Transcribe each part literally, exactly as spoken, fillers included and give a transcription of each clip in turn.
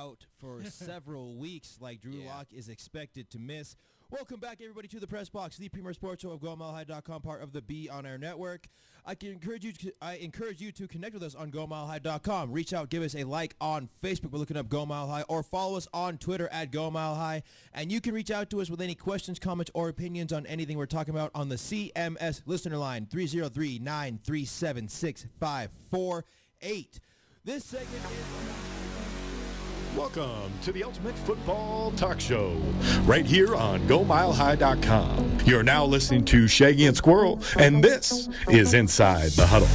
out for several weeks, like Drew Yeah. Lock is expected to miss. Welcome back, everybody, to the Press Box, the premier sports show of Go Mile High dot com, part of the Be On Air network. I can encourage you. To, I encourage you to connect with us on Go Mile High dot com. Reach out, give us a like on Facebook. We're looking up Go Mile High, or follow us on Twitter at Go Mile High. And you can reach out to us with any questions, comments, or opinions on anything we're talking about on the C M S listener line three oh three, nine three seven, six five four eight. This segment is. Welcome to the Ultimate Football Talk Show, right here on Go Mile High dot com. You're now listening to Shaggy and Squirrel, and this is Inside the Huddle.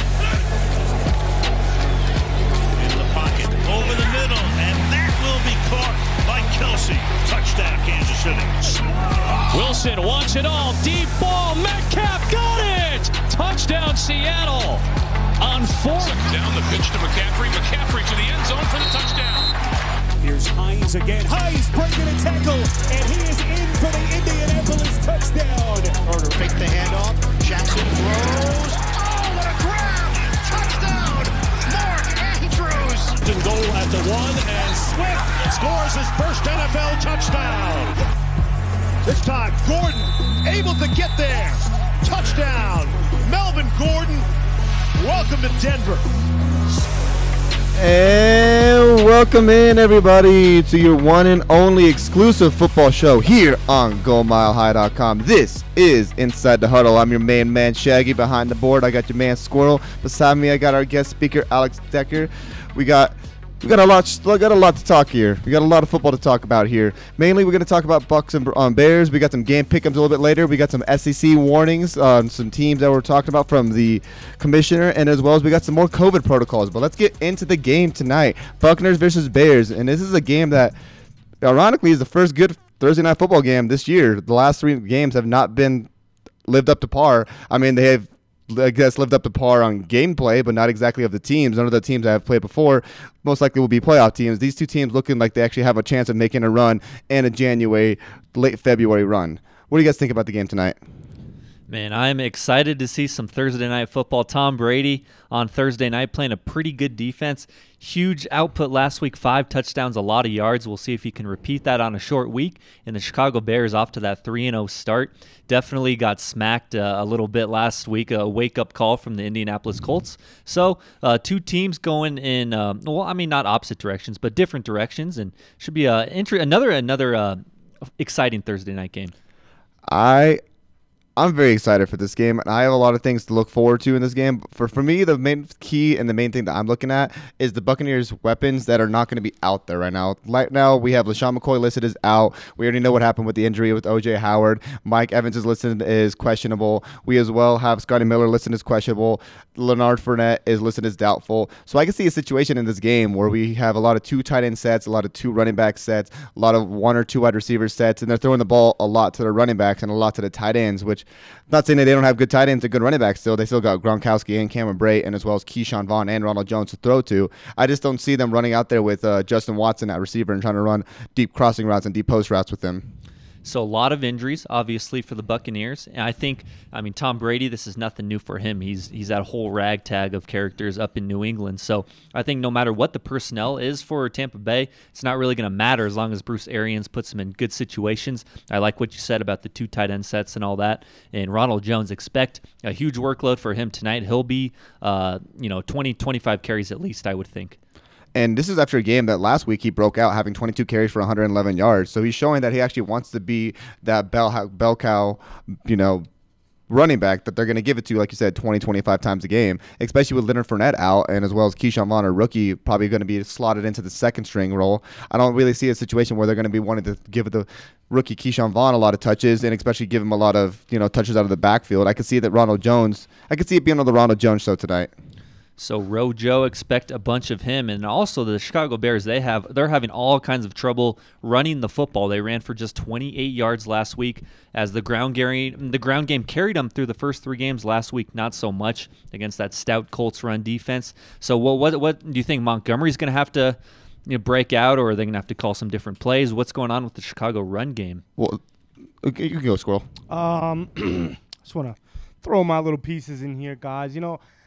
In the pocket, over the middle, and that will be caught by Kelsey. Touchdown, Kansas City. Wilson wants it all. Deep ball. Metcalf got it. Touchdown, Seattle. On fourth. Down the pitch to McCaffrey. McCaffrey to the end zone for the touchdown. Here's Hines again. Hines breaking a tackle, and he is in for the Indianapolis touchdown. Carter faked the handoff. Jackson throws. Oh, what a grab! Touchdown! Mark Andrews. And goal at the one, and Swift scores his first N F L touchdown. This time, Gordon able to get there. Touchdown, Melvin Gordon. Welcome to Denver. And welcome in, everybody, to your one and only exclusive football show here on Go Mile High dot com. This is Inside the Huddle. I'm your main man, Shaggy. Behind the board, I got your man, Squirrel. Beside me, I got our guest speaker, Alex Decker. We got... We got a lot. We got a lot to talk here. We got a lot of football to talk about here. Mainly, we're going to talk about Bucks and um, Bears. We got some game pick'ems a little bit later. We got some S E C warnings on some teams that we're talking about from the commissioner, and as well as we got some more COVID protocols. But let's get into the game tonight: Buccaneers versus Bears. And this is a game that, ironically, is the first good Thursday night football game this year. The last three games have not been lived up to par. I mean, they have, I guess, lived up to par on gameplay, but not exactly of the teams. None of the teams that have played before most likely will be playoff teams. These two teams looking like they actually have a chance of making a run and a January, late February run. What do you guys think about the game tonight? Man, I'm excited to see some Thursday night football. Tom Brady on Thursday night playing a pretty good defense. Huge output last week, five touchdowns, a lot of yards. We'll see if he can repeat that on a short week. And the Chicago Bears off to that three and oh start. Definitely got smacked uh, a little bit last week, a wake-up call from the Indianapolis Colts. So uh, two teams going in, uh, well, I mean, not opposite directions, but different directions. And should be a, inter- another, another uh, exciting Thursday night game. I... I'm very excited for this game, and I have a lot of things to look forward to in this game. For for me, the main key and the main thing that I'm looking at is the Buccaneers' weapons that are not going to be out there right now. Right now, we have LaShawn McCoy listed as out. We already know what happened with the injury with O J Howard. Mike Evans is listed as questionable. We as well have Scotty Miller listed as questionable. Leonard Fournette is listed as doubtful. So I can see a situation in this game where we have a lot of two tight end sets, a lot of two running back sets, a lot of one or two wide receiver sets, and they're throwing the ball a lot to the running backs and a lot to the tight ends, which not saying that they don't have good tight ends and good running backs still. They still got Gronkowski and Cameron Brate, and as well as Keyshawn Vaughn and Ronald Jones to throw to. I just don't see them running out there with uh, Justin Watson at receiver and trying to run deep crossing routes and deep post routes with him. So a lot of injuries, obviously, for the Buccaneers. And I think, I mean, Tom Brady, this is nothing new for him. He's he's that whole ragtag of characters up in New England. So I think no matter what the personnel is for Tampa Bay, it's not really going to matter as long as Bruce Arians puts them in good situations. I like what you said about the two tight end sets and all that. And Ronald Jones, expect a huge workload for him tonight. He'll be, uh, you know, twenty, twenty-five carries at least, I would think. And this is after a game that last week he broke out having twenty-two carries for one hundred eleven yards. So he's showing that he actually wants to be that bell, bell cow, you know, running back that they're going to give it to, like you said, twenty, twenty-five times a game, especially with Leonard Fournette out and as well as Keyshawn Vaughn, a rookie, probably going to be slotted into the second string role. I don't really see a situation where they're going to be wanting to give the rookie Keyshawn Vaughn a lot of touches and especially give him a lot of, you know, touches out of the backfield. I could see that Ronald Jones, I could see it being on the Ronald Jones show tonight. So Rojo, expect a bunch of him, and also the Chicago Bears. They have they're having all kinds of trouble running the football. They ran for just twenty-eight yards last week, as the ground game the ground game carried them through the first three games last week. Not so much against that stout Colts run defense. So what what what do you think Montgomery's going to have to, you know, break out, or are they going to have to call some different plays? What's going on with the Chicago run game? Well, okay, you can go, Squirrel. Um, just want to throw my little pieces in here, guys. You know.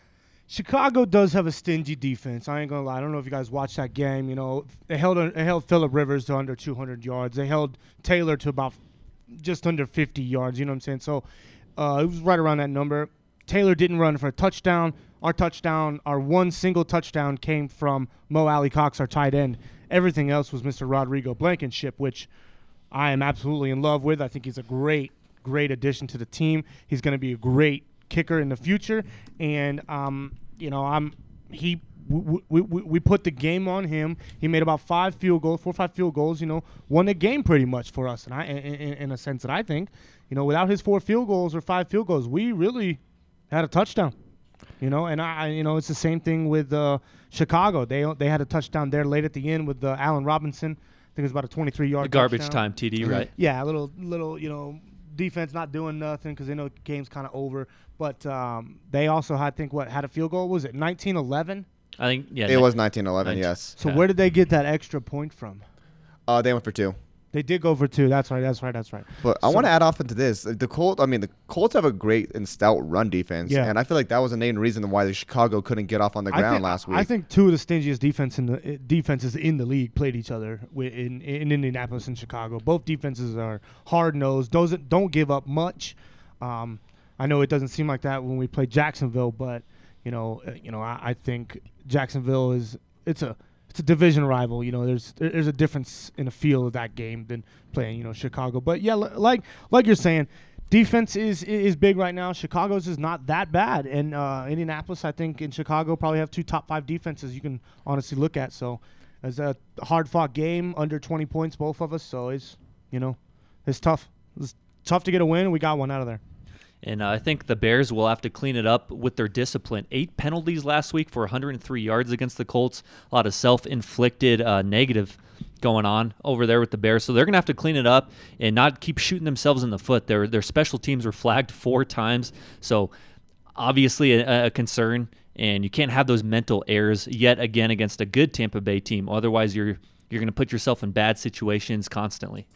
Chicago does have a stingy defense. I ain't gonna lie. I don't know if you guys watched that game. You know, they held they held Phillip Rivers to under two hundred yards. They held Taylor to about just under fifty yards. You know what I'm saying? So uh, it was right around that number. Taylor didn't run for a touchdown. Our touchdown, our one single touchdown came from Mo Alley Cox, our tight end. Everything else was Mister Rodrigo Blankenship, which I am absolutely in love with. I think he's a great, great addition to the team. He's going to be a great kicker in the future, and um, you know, I'm he. We, we, we put the game on him. He made about five field goals, four or five field goals. You know, won the game pretty much for us, and I, in, in, in a sense that I think, you know, without his four field goals or five field goals, we really had a touchdown. You know, and I, you know, it's the same thing with uh, Chicago. They they had a touchdown there late at the end with uh, Allen Robinson. I think it was about a twenty-three yard garbage touchdown. time T D, right? Yeah, a little little, you know, defense not doing nothing because they know the game's kind of over. But um, they also, had, I think, what, had a field goal? Was it nineteen eleven? I think, yeah. It was nineteen eleven, yes. So yeah. where did they get that extra point from? Uh, they went for two. They did go for two. That's right. That's right. That's right. But so, I want to add off into this. The Colts, I mean, the Colts have a great and stout run defense. Yeah. And I feel like that was the main reason why the Chicago couldn't get off on the ground I think, last week. I think two of the stingiest defense in the, uh, defenses in the league played each other in, in Indianapolis and Chicago. Both defenses are hard-nosed, doesn't, don't give up much. Um, I know it doesn't seem like that when we play Jacksonville, but, you know, uh, you know, I, I think Jacksonville is it's a it's a division rival. You know, there's there's a difference in the feel of that game than playing, you know, Chicago. But yeah, like like you're saying, defense is is big right now. Chicago's is not that bad, and uh, Indianapolis, I think, and Chicago probably have two top five defenses you can honestly look at. So it's a hard fought game, under twenty points, both of us. So it's you know, it's tough. It's tough to get a win, and we got one out of there. And uh, I think the Bears will have to clean it up with their discipline. Eight penalties last week for one hundred three yards against the Colts. A lot of self-inflicted uh, negative going on over there with the Bears. So they're going to have to clean it up and not keep shooting themselves in the foot. Their their special teams were flagged four times. So obviously a, a concern. And you can't have those mental errors yet again against a good Tampa Bay team. Otherwise, you're you're going to put yourself in bad situations constantly.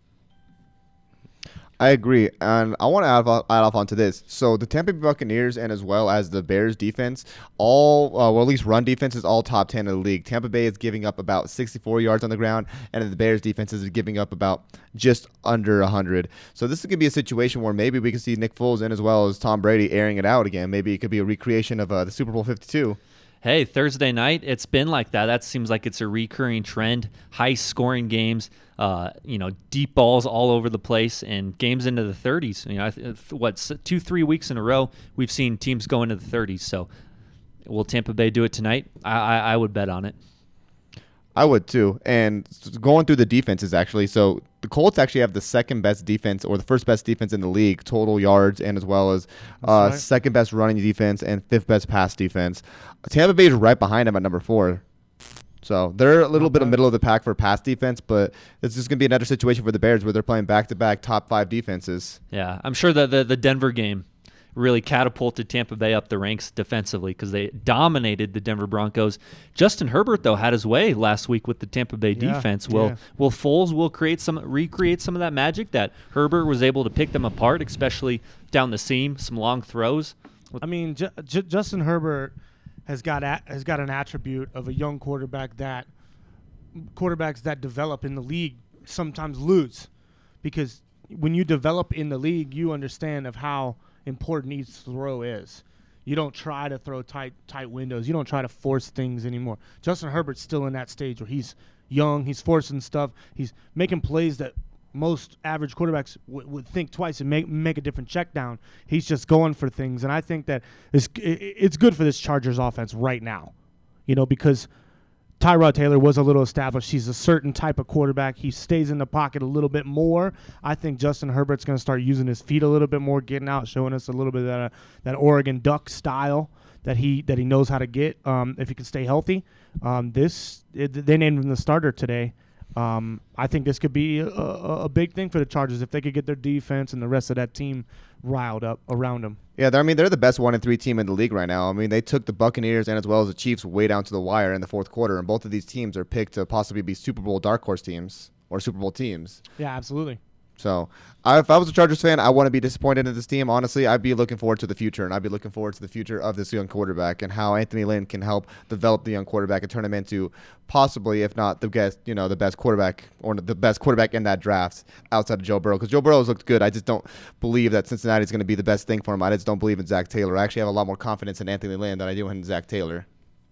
I agree, and I want to add off, add off onto this. So the Tampa Bay Buccaneers and as well as the Bears defense, all uh, well at least run defense is all top ten in the league. Tampa Bay is giving up about sixty-four yards on the ground, and the Bears defense is giving up about just under one hundred. So this could be a situation where maybe we could see Nick Foles and as well as Tom Brady airing it out again. Maybe it could be a recreation of uh, the Super Bowl fifty-two. Hey, Thursday night, it's been like that. That seems like it's a recurring trend. High-scoring games, uh, you know, deep balls all over the place, and games into the thirties. You know, what, two, three weeks in a row, we've seen teams go into the thirties. So will Tampa Bay do it tonight? I, I, I would bet on it. I would too. And going through the defenses, actually, so the Colts actually have the second best defense or the first best defense in the league, total yards, and as well as uh, right. second best running defense and fifth best pass defense. Tampa Bay is right behind them at number four. So they're a little bit of middle of the pack for pass defense, but it's just going to be another situation for the Bears where they're playing back-to-back top five defenses. Yeah, I'm sure that the, the Denver game really catapulted Tampa Bay up the ranks defensively because they dominated the Denver Broncos. Justin Herbert, though, had his way last week with the Tampa Bay yeah, defense. Will yeah. Will Foles will create some recreate some of that magic that Herbert was able to pick them apart, especially down the seam, some long throws. I mean, J- J- Justin Herbert has got a- has got an attribute of a young quarterback that quarterbacks that develop in the league sometimes lose, because when you develop in the league, you understand of how important each throw is. You don't try to throw tight tight windows. You don't try to force things anymore. Justin Herbert's still in that stage where he's young, he's forcing stuff, he's making plays that most average quarterbacks w- would think twice and make make a different check down. He's just going for things, and I think that it's, it's good for this Chargers offense right now, you know, because Tyrod Taylor was a little established. He's a certain type of quarterback. He stays in the pocket a little bit more. I think Justin Herbert's going to start using his feet a little bit more, getting out, showing us a little bit of that, uh, that Oregon Duck style that he that he knows how to get um, if he can stay healthy. Um, this it, they named him the starter today. Um, I think this could be a, a, a big thing for the Chargers if they could get their defense and the rest of that team riled up around them. Yeah, I mean, they're the best one and three team in the league right now. I mean, they took the Buccaneers and as well as the Chiefs way down to the wire in the fourth quarter, and both of these teams are picked to possibly be Super Bowl dark horse teams or Super Bowl teams. Yeah, absolutely. So I, if I was a Chargers fan, I wouldn't be disappointed in this team. Honestly, I'd be looking forward to the future, and I'd be looking forward to the future of this young quarterback and how Anthony Lynn can help develop the young quarterback and turn him into possibly, if not the best, you know, the best quarterback or the best quarterback in that draft outside of Joe Burrow. Because Joe Burrow has looked good. I just don't believe that Cincinnati is going to be the best thing for him. I just don't believe in Zach Taylor. I actually have a lot more confidence in Anthony Lynn than I do in Zach Taylor.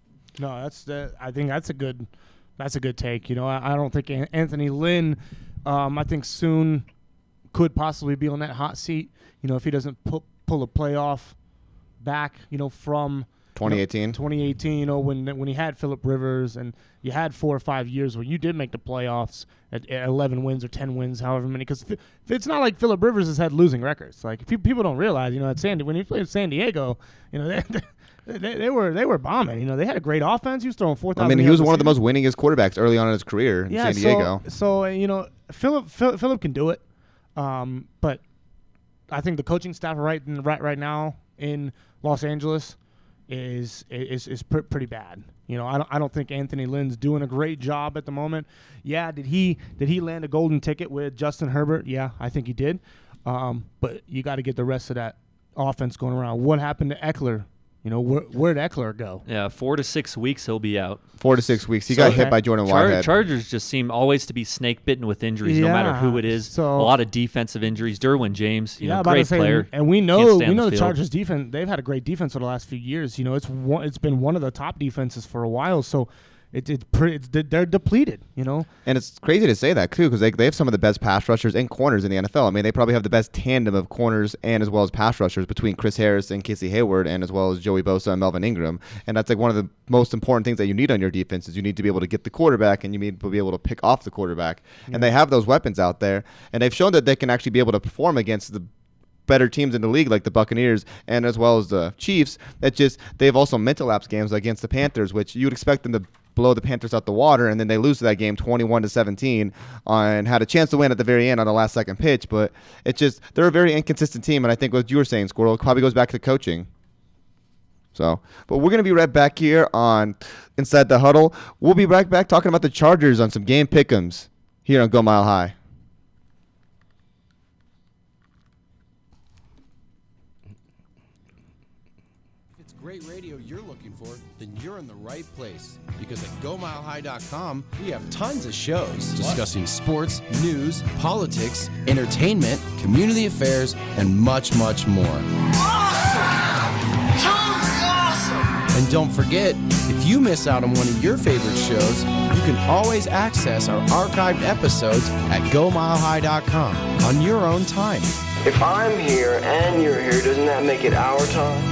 No, that's the. I think that's a good. That's a good take. You know, I, I don't think Anthony Lynn. Um, I think soon. Could possibly be on that hot seat, you know, if he doesn't pull, pull a playoff back, you know, from twenty eighteen. You know, twenty eighteen, you know, when when he had Phillip Rivers and you had four or five years where you did make the playoffs at, at eleven wins or ten wins, however many. Because it's not like Phillip Rivers has had losing records. Like pe- people don't realize, you know, at San when he played San Diego, you know, they, they they were they were bombing. You know, they had a great offense. He was throwing four thousand. I mean, he was one of the most winningest quarterbacks early on in his career in yeah, San Diego. So, so you know, Phillip Phillip, Phillip can do it. Um, but I think the coaching staff right in, right right now in Los Angeles is is is pr- pretty bad. You know, I don't I don't think Anthony Lynn's doing a great job at the moment. Yeah, did he did he land a golden ticket with Justin Herbert? Yeah, I think he did. Um, but you got to get the rest of that offense going around. What happened to Eckler? You know, where, where'd Eckler go? Yeah, four to six weeks he'll be out. Four to six weeks. He so got okay. hit by Jordan Char- Whitehead. Chargers just seem always to be snake bitten with injuries, yeah, no matter who it is. So, a lot of defensive injuries. Derwin James, you yeah, know, great say, player. And we know we know the, the Chargers defense. They've had a great defense for the last few years. You know, it's one, it's been one of the top defenses for a while. So. It, it's pretty. It's, they're depleted, you know. And it's crazy to say that too, because they they have some of the best pass rushers and corners in the N F L. I mean, they probably have the best tandem of corners and as well as pass rushers between Chris Harris and Casey Hayward, and as well as Joey Bosa and Melvin Ingram. And that's like one of the most important things that you need on your defense is you need to be able to get the quarterback and you need to be able to pick off the quarterback. Yeah. And they have those weapons out there, and they've shown that they can actually be able to perform against the better teams in the league like the Buccaneers and as well as the Chiefs. That just they've also mental lapse games against the Panthers, which you'd expect them to blow the Panthers out the water, and then they lose to that game twenty-one to seventeen and had a chance to win at the very end on the last second pitch. But it's just they're a very inconsistent team, and I think what you were saying, Squirrel, probably goes back to coaching. So, but we're going to be right back here on Inside the Huddle. We'll be right back talking about the Chargers on some game pick'ems here on Go Mile High. Great radio you're looking for, then you're in the right place. Because at go mile high dot com, we have tons of shows discussing sports, news, politics, entertainment, community affairs, and much, much more. Awesome! Totally awesome! And don't forget, if you miss out on one of your favorite shows, you can always access our archived episodes at go mile high dot com on your own time. If I'm here and you're here, doesn't that make it our time?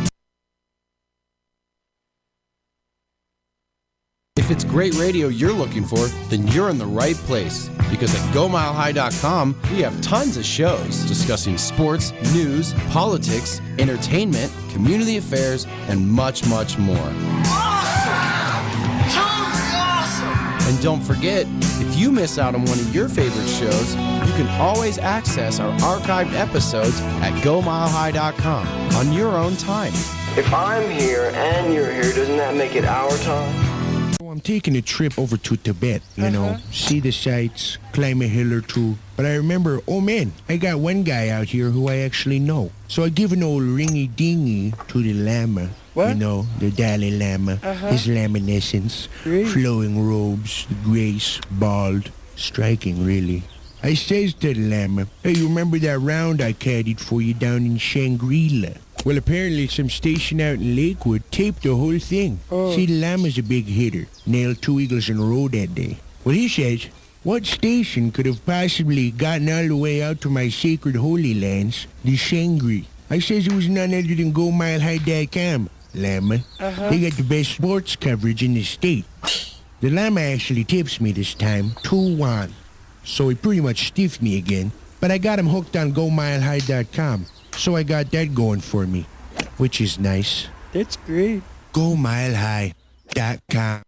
If it's great radio you're looking for, then you're in the right place. Because at go mile high dot com, we have tons of shows discussing sports, news, politics, entertainment, community affairs, and much, much more. Awesome! Totally awesome! And don't forget, if you miss out on one of your favorite shows, you can always access our archived episodes at go mile high dot com on your own time. If I'm here and you're here, doesn't that make it our time? I'm taking a trip over to Tibet, you uh-huh. know, see the sights, climb a hill or two. But I remember, oh man, I got one guy out here who I actually know. So I give an old ringy-dingy to the Lama. What? You know, the Dalai Lama, uh-huh. his laminescence, really? Flowing robes, the grace, bald, striking really. I says to the Lama, hey, you remember that round I caddied for you down in Shangri-La? Well, apparently some station out in Lakewood taped the whole thing. Oh. See, the Lama's a big hitter. Nailed two eagles in a row that day. Well, he says, what station could have possibly gotten all the way out to my sacred holy lands, the Shangri? I says it was none other than go mile high dot com, Lama. Uh-huh. They got the best sports coverage in the state. The Lama actually tips me this time, two one. So he pretty much stiffed me again. But I got him hooked on go mile high dot com. So I got that going for me, which is nice. That's great. go mile high dot com.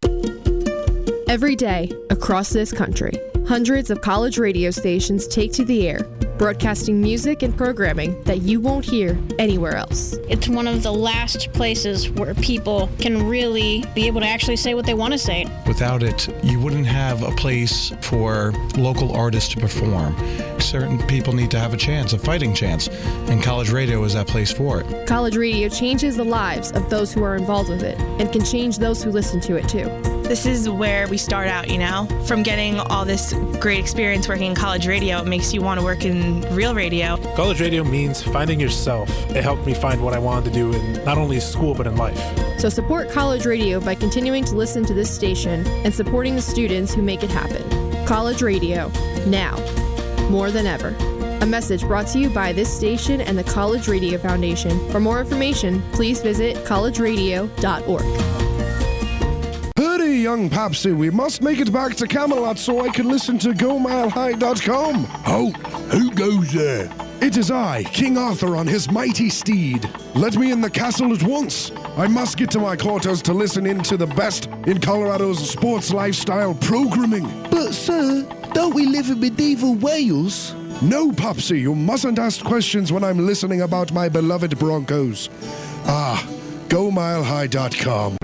Every day, across this country, hundreds of college radio stations take to the air broadcasting music and programming that you won't hear anywhere else. It's one of the last places where people can really be able to actually say what they want to say. Without it, you wouldn't have a place for local artists to perform. Certain people need to have a chance, a fighting chance, and college radio is that place for it. College radio changes the lives of those who are involved with it and can change those who listen to it too. This is where we start out, you know, from getting all this great experience working in college radio. It makes you want to work in real radio. College radio means finding yourself. It helped me find what I wanted to do in not only school but in life. So support college radio by continuing to listen to this station and supporting the students who make it happen. College radio, now, more than ever. A message brought to you by this station and the College Radio Foundation. For more information, please visit college radio dot org. Hurry, young Papsy, we must make it back to Camelot so I can listen to go mile high dot com. Oh, who goes there? It is I, King Arthur on his mighty steed. Let me in the castle at once. I must get to my quarters to listen in to the best in Colorado's sports lifestyle programming. But, sir, don't we live in medieval Wales? No, Popsy, you mustn't ask questions when I'm listening about my beloved Broncos. Ah, go mile high dot com.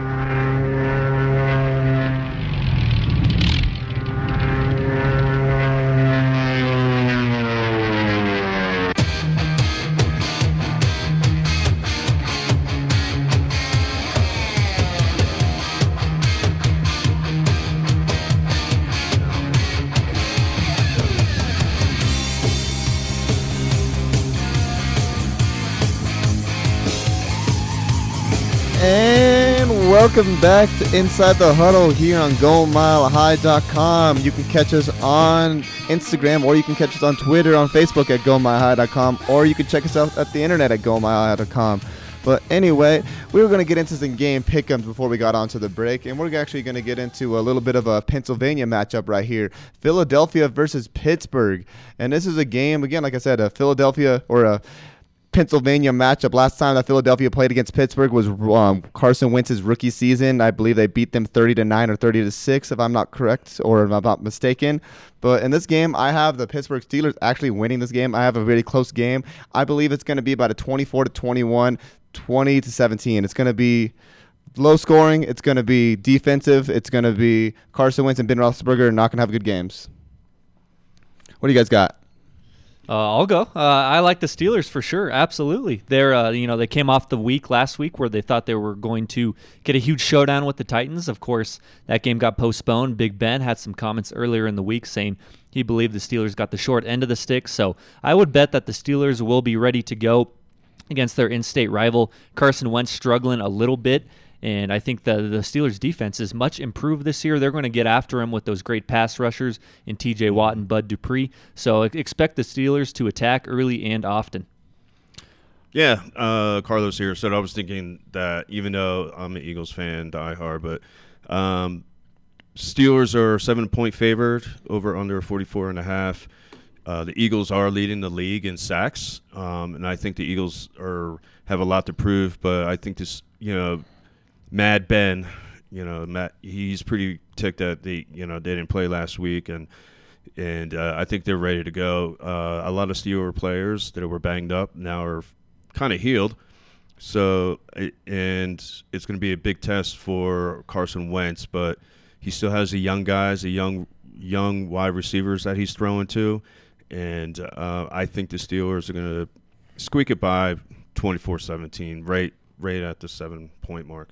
And welcome back to Inside the Huddle here on go mile high dot com. You can catch us on Instagram, or you can catch us on Twitter, on Facebook at go mile high dot com, or you can check us out at the internet at go mile high dot com. But anyway, we were going to get into some game pick'ems before we got onto the break, and we're actually going to get into a little bit of a Pennsylvania matchup right here. Philadelphia versus Pittsburgh. And this is a game, again, like I said, a Philadelphia or a Pennsylvania matchup. Last time that Philadelphia played against Pittsburgh was um, Carson Wentz's rookie season. I believe they beat them thirty to nine or thirty to six, if I'm not correct or if I'm not mistaken. But in this game, I have the Pittsburgh Steelers actually winning this game. I have a really close game. I believe it's going to be about a twenty-four to twenty-one, twenty to seventeen. It's going to be low scoring. It's going to be defensive. It's going to be Carson Wentz and Ben Roethlisberger are not going to have good games. What do you guys got? Uh, I'll go. Uh, I like the Steelers for sure. Absolutely. They're, uh, you know, they came off the week last week where they thought they were going to get a huge showdown with the Titans. Of course, that game got postponed. Big Ben had some comments earlier in the week saying he believed the Steelers got the short end of the stick. So I would bet that the Steelers will be ready to go against their in-state rival. Carson Wentz struggling a little bit. And I think the, the Steelers' defense is much improved this year. They're going to get after him with those great pass rushers in T J Watt and Bud Dupree. So expect the Steelers to attack early and often. Yeah, uh, Carlos here. So I was thinking that even though I'm an Eagles fan, diehard, but um, Steelers are seven-point favored over under forty-four and a half. Uh, the Eagles are leading the league in sacks, um, and I think the Eagles are have a lot to prove. But I think this, you know, Mad Ben, you know, Matt, he's pretty ticked that they, you know, they didn't play last week, and and uh, I think they're ready to go. Uh, a lot of Steelers players that were banged up now are kind of healed, so and it's going to be a big test for Carson Wentz, but he still has the young guys, the young young wide receivers that he's throwing to, and uh, I think the Steelers are going to squeak it by twenty-four seventeen, right, right at the seven-point mark.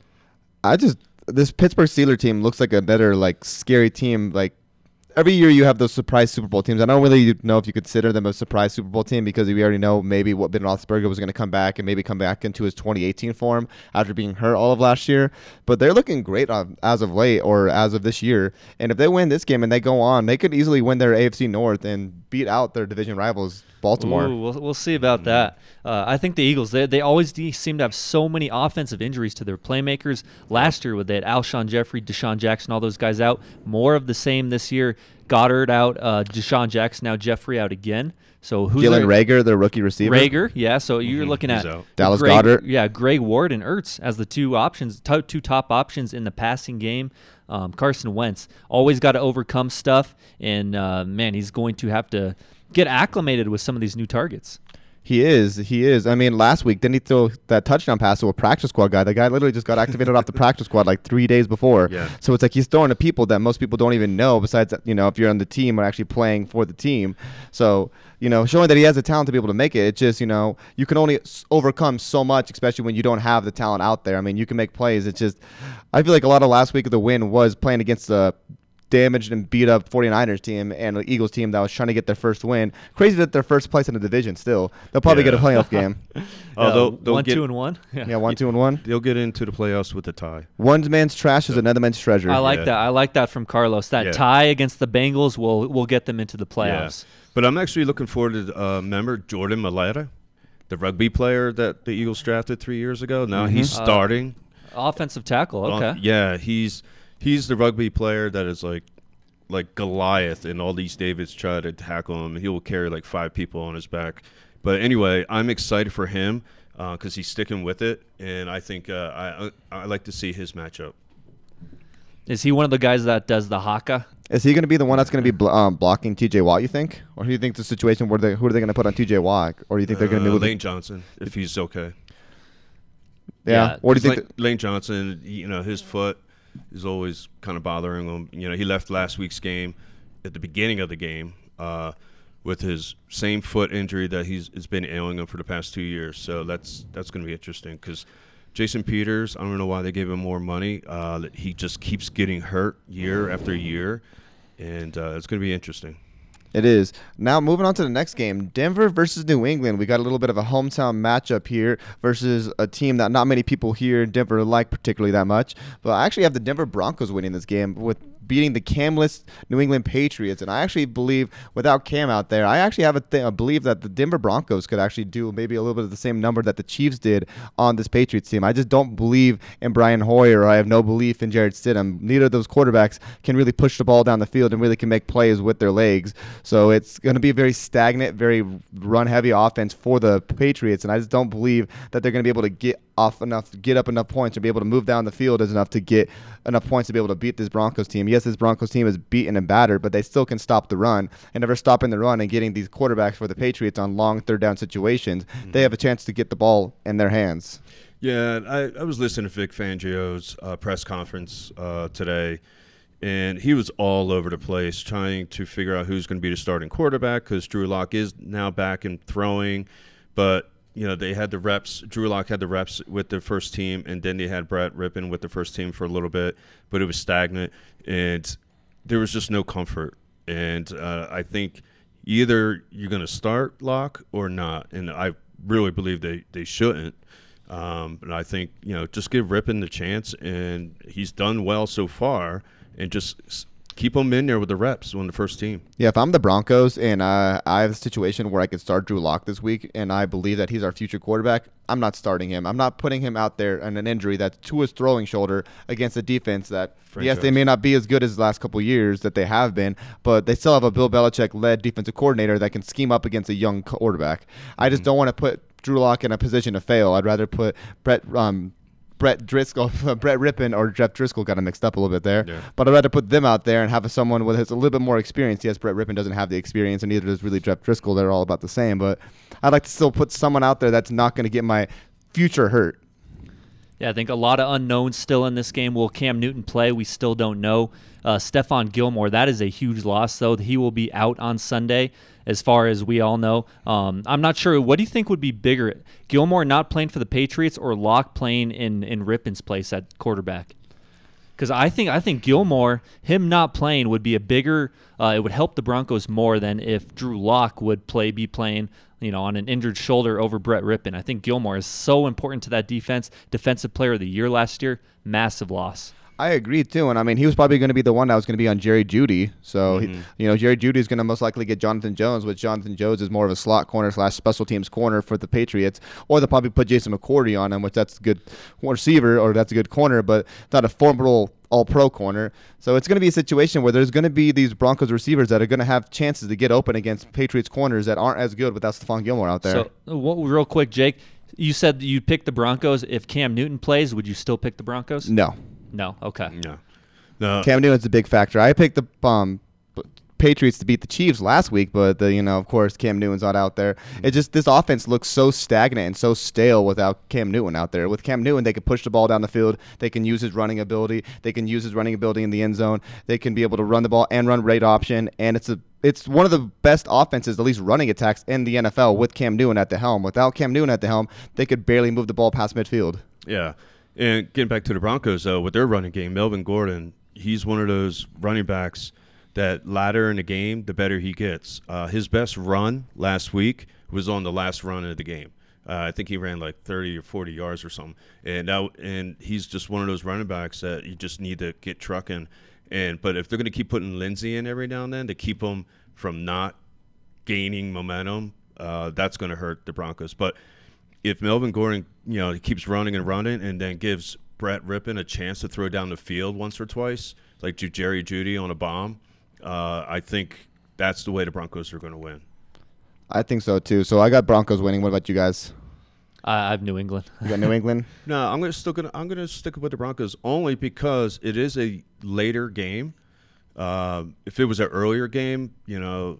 I just this Pittsburgh Steelers team looks like another like scary team. Like every year you have those surprise Super Bowl teams. I don't really know if you consider them a surprise Super Bowl team because we already know maybe what Ben Roethlisberger was going to come back and maybe come back into his twenty eighteen form after being hurt all of last year. But they're looking great on, as of late or as of this year. And if they win this game and they go on, they could easily win their A F C North and beat out their division rivals, Baltimore. Ooh, we'll, we'll see about that. Uh, I think the Eagles, they, they always de- seem to have so many offensive injuries to their playmakers. Last year, with they had Alshon Jeffrey, Deshaun Jackson, all those guys out. More of the same this year. Goddard out, uh, Deshaun Jackson, now Jeffrey out again. So who's Jalen their, Rager, their rookie receiver. Rager, yeah. So you're Mm-hmm. looking He's at out. Dallas Greg, Goedert. Yeah, Greg Ward and Ertz as the two options, t- two top options in the passing game. Um, Carson Wentz always got to overcome stuff, and uh, man, he's going to have to get acclimated with some of these new targets. He is. He is. I mean, last week, didn't he throw that touchdown pass to a practice squad guy? The guy literally just got activated off the practice squad like three days before. Yeah. So it's like he's throwing to people that most people don't even know, besides, you know, if you're on the team or actually playing for the team. So, you know, showing that he has the talent to be able to make it. It's just, you know, you can only s- overcome so much, especially when you don't have the talent out there. I mean, you can make plays. It's just, I feel like a lot of last week of the win was playing against the damaged and beat up 49ers team and the Eagles team that was trying to get their first win. Crazy that they're first place in the division still. They'll probably Yeah. get a playoff game. Oh, they'll, they'll one, get, two, and one. Yeah, yeah one, two, and one. They'll get into the playoffs with a tie. One man's trash is another man's treasure. I like Yeah. that. I like that from Carlos. That Yeah. tie against the Bengals will will get them into the playoffs. Yeah. But I'm actually looking forward to, uh, remember Jordan Mailata, the rugby player that the Eagles drafted three years ago? Now Mhm. he's Uh, starting. Offensive tackle. Okay. Uh, yeah, he's he's the rugby player that is like like Goliath, and all these Davids try to tackle him. He will carry like five people on his back. But anyway, I'm excited for him because uh, he's sticking with it, and I think uh, I I like to see his matchup. Is he one of the guys that does the haka? Is he going to be the one that's going to be bl- um, blocking T J Watt, you think? Or do you think the situation where they, who are they going to put on T J Watt? Or do you think they're going to Uh, move Lane Johnson, if he's okay. Yeah. Yeah, Or do you think Lane, Lane Johnson, he- you know, his foot is always kind of bothering him. You know, he left last week's game at the beginning of the game uh, with his same foot injury that he's has been ailing him for the past two years. So that's that's going to be interesting because Jason Peters, I don't know why they gave him more money. Uh, he just keeps getting hurt year after year, and uh, it's going to be interesting. It is. Now moving on to the next game, Denver versus New England. We got a little bit of a hometown matchup here versus a team that not many people here in Denver like particularly that much. But I actually have the Denver Broncos winning this game with beating the Camless New England Patriots. And I actually believe without Cam out there, I actually have a th- I believe that the Denver Broncos could actually do maybe a little bit of the same number that the Chiefs did on this Patriots team. I just don't believe in Brian Hoyer, or I have no belief in Jared Stidham. Neither of those quarterbacks can really push the ball down the field and really can make plays with their legs. So it's going to be a very stagnant, very run-heavy offense for the Patriots, and I just don't believe that they're going to be able to get off enough, get up enough points, or be able to move down the field as enough to get enough points to be able to beat this Broncos team. Yes, this Broncos team is beaten and battered, but they still can stop the run. And if they're stopping the run and getting these quarterbacks for the Patriots on long third down situations, mm-hmm. they have a chance to get the ball in their hands. Yeah, I, I was listening to Vic Fangio's uh, press conference uh, today, and he was all over the place trying to figure out who's going to be the starting quarterback because Drew Lock is now back and throwing. But, you know, they had the reps. Drew Lock had the reps with the first team, and then they had Brett Rippon with the first team for a little bit. But it was stagnant, and there was just no comfort. And uh, I think either you're going to start Lock or not. And I really believe they, they shouldn't. Um, but I think, you know, just give Rippon the chance, and he's done well so far. And just keep them in there with the reps on the first team. Yeah, if I'm the Broncos and uh, I have a situation where I could start Drew Lock this week and I believe that he's our future quarterback, I'm not starting him. I'm not putting him out there on an injury that's to his throwing shoulder against a defense that, Franchise. Yes, they may not be as good as the last couple of years that they have been, but they still have a Bill Belichick-led defensive coordinator that can scheme up against a young quarterback. I just mm-hmm. don't want to put Drew Lock in a position to fail. I'd rather put Brett um, Brett Driscoll, Brett Rippon, or Jeff Driscoll got him mixed up a little bit there. Yeah. But I'd rather put them out there and have someone with has a little bit more experience. Yes, Brett Rippon doesn't have the experience, and neither does really Jeff Driscoll. They're all about the same. But I'd like to still put someone out there that's not going to get my future hurt. Yeah, I think a lot of unknowns still in this game. Will Cam Newton play? We still don't know. Uh, Stephon Gilmore, that is a huge loss, though. He will be out on Sunday, as far as we all know. Um, I'm not sure. What do you think would be bigger, Gilmore not playing for the Patriots or Locke playing in, in Rippon's place at quarterback? Because I think I think Gilmore, him not playing would be a bigger. Uh, it would help the Broncos more than if Drew Lock would play, be playing, you know, on an injured shoulder over Brett Rippon. I think Gilmore is so important to that defense. Defensive Player of the Year last year, massive loss. I agree too, and I mean he was probably going to be the one that was going to be on Jerry Jeudy. So mm-hmm. he, you know, Jerry Jeudy is going to most likely get Jonathan Jones, which Jonathan Jones is more of a slot corner slash special teams corner for the Patriots, or they'll probably put Jason McCourty on him, which that's a good receiver or that's a good corner, but not a formidable all-pro corner. So it's going to be a situation where there's going to be these Broncos receivers that are going to have chances to get open against Patriots corners that aren't as good without Stephon Gilmore out there. So well, real quick, Jake, you said you'd pick the Broncos if Cam Newton plays. Would you still pick the Broncos? No. No. Okay. No. No. Cam Newton's a big factor. I picked the um, Patriots to beat the Chiefs last week, but the, you know, of course, Cam Newton's not out there. It just this offense looks so stagnant and so stale without Cam Newton out there. With Cam Newton, they can push the ball down the field. They can use his running ability. They can use his running ability in the end zone. They can be able to run the ball and run rate option, and it's a it's one of the best offenses, at least running attacks, in the N F L with Cam Newton at the helm. Without Cam Newton at the helm, they could barely move the ball past midfield. Yeah, and getting back to the Broncos, though, with their running game, Melvin Gordon, he's one of those running backs that later in the game, the better he gets. Uh, his best run last week was on the last run of the game. Uh, I think he ran like thirty or forty yards or something. And that, and he's just one of those running backs that you just need to get trucking. And but if they're going to keep putting Lindsey in every now and then to keep him from not gaining momentum, uh, that's going to hurt the Broncos. But if Melvin Gordon, you know, he keeps running and running and then gives Brett Rippon a chance to throw down the field once or twice, like Jerry Jeudy on a bomb, Uh, I think that's the way the Broncos are going to win. I think so too. So I got Broncos winning. What about you guys? I have New England. You got New England? No, I'm going to still going. I'm going to stick with the Broncos only because it is a later game. Uh, if it was an earlier game, you know,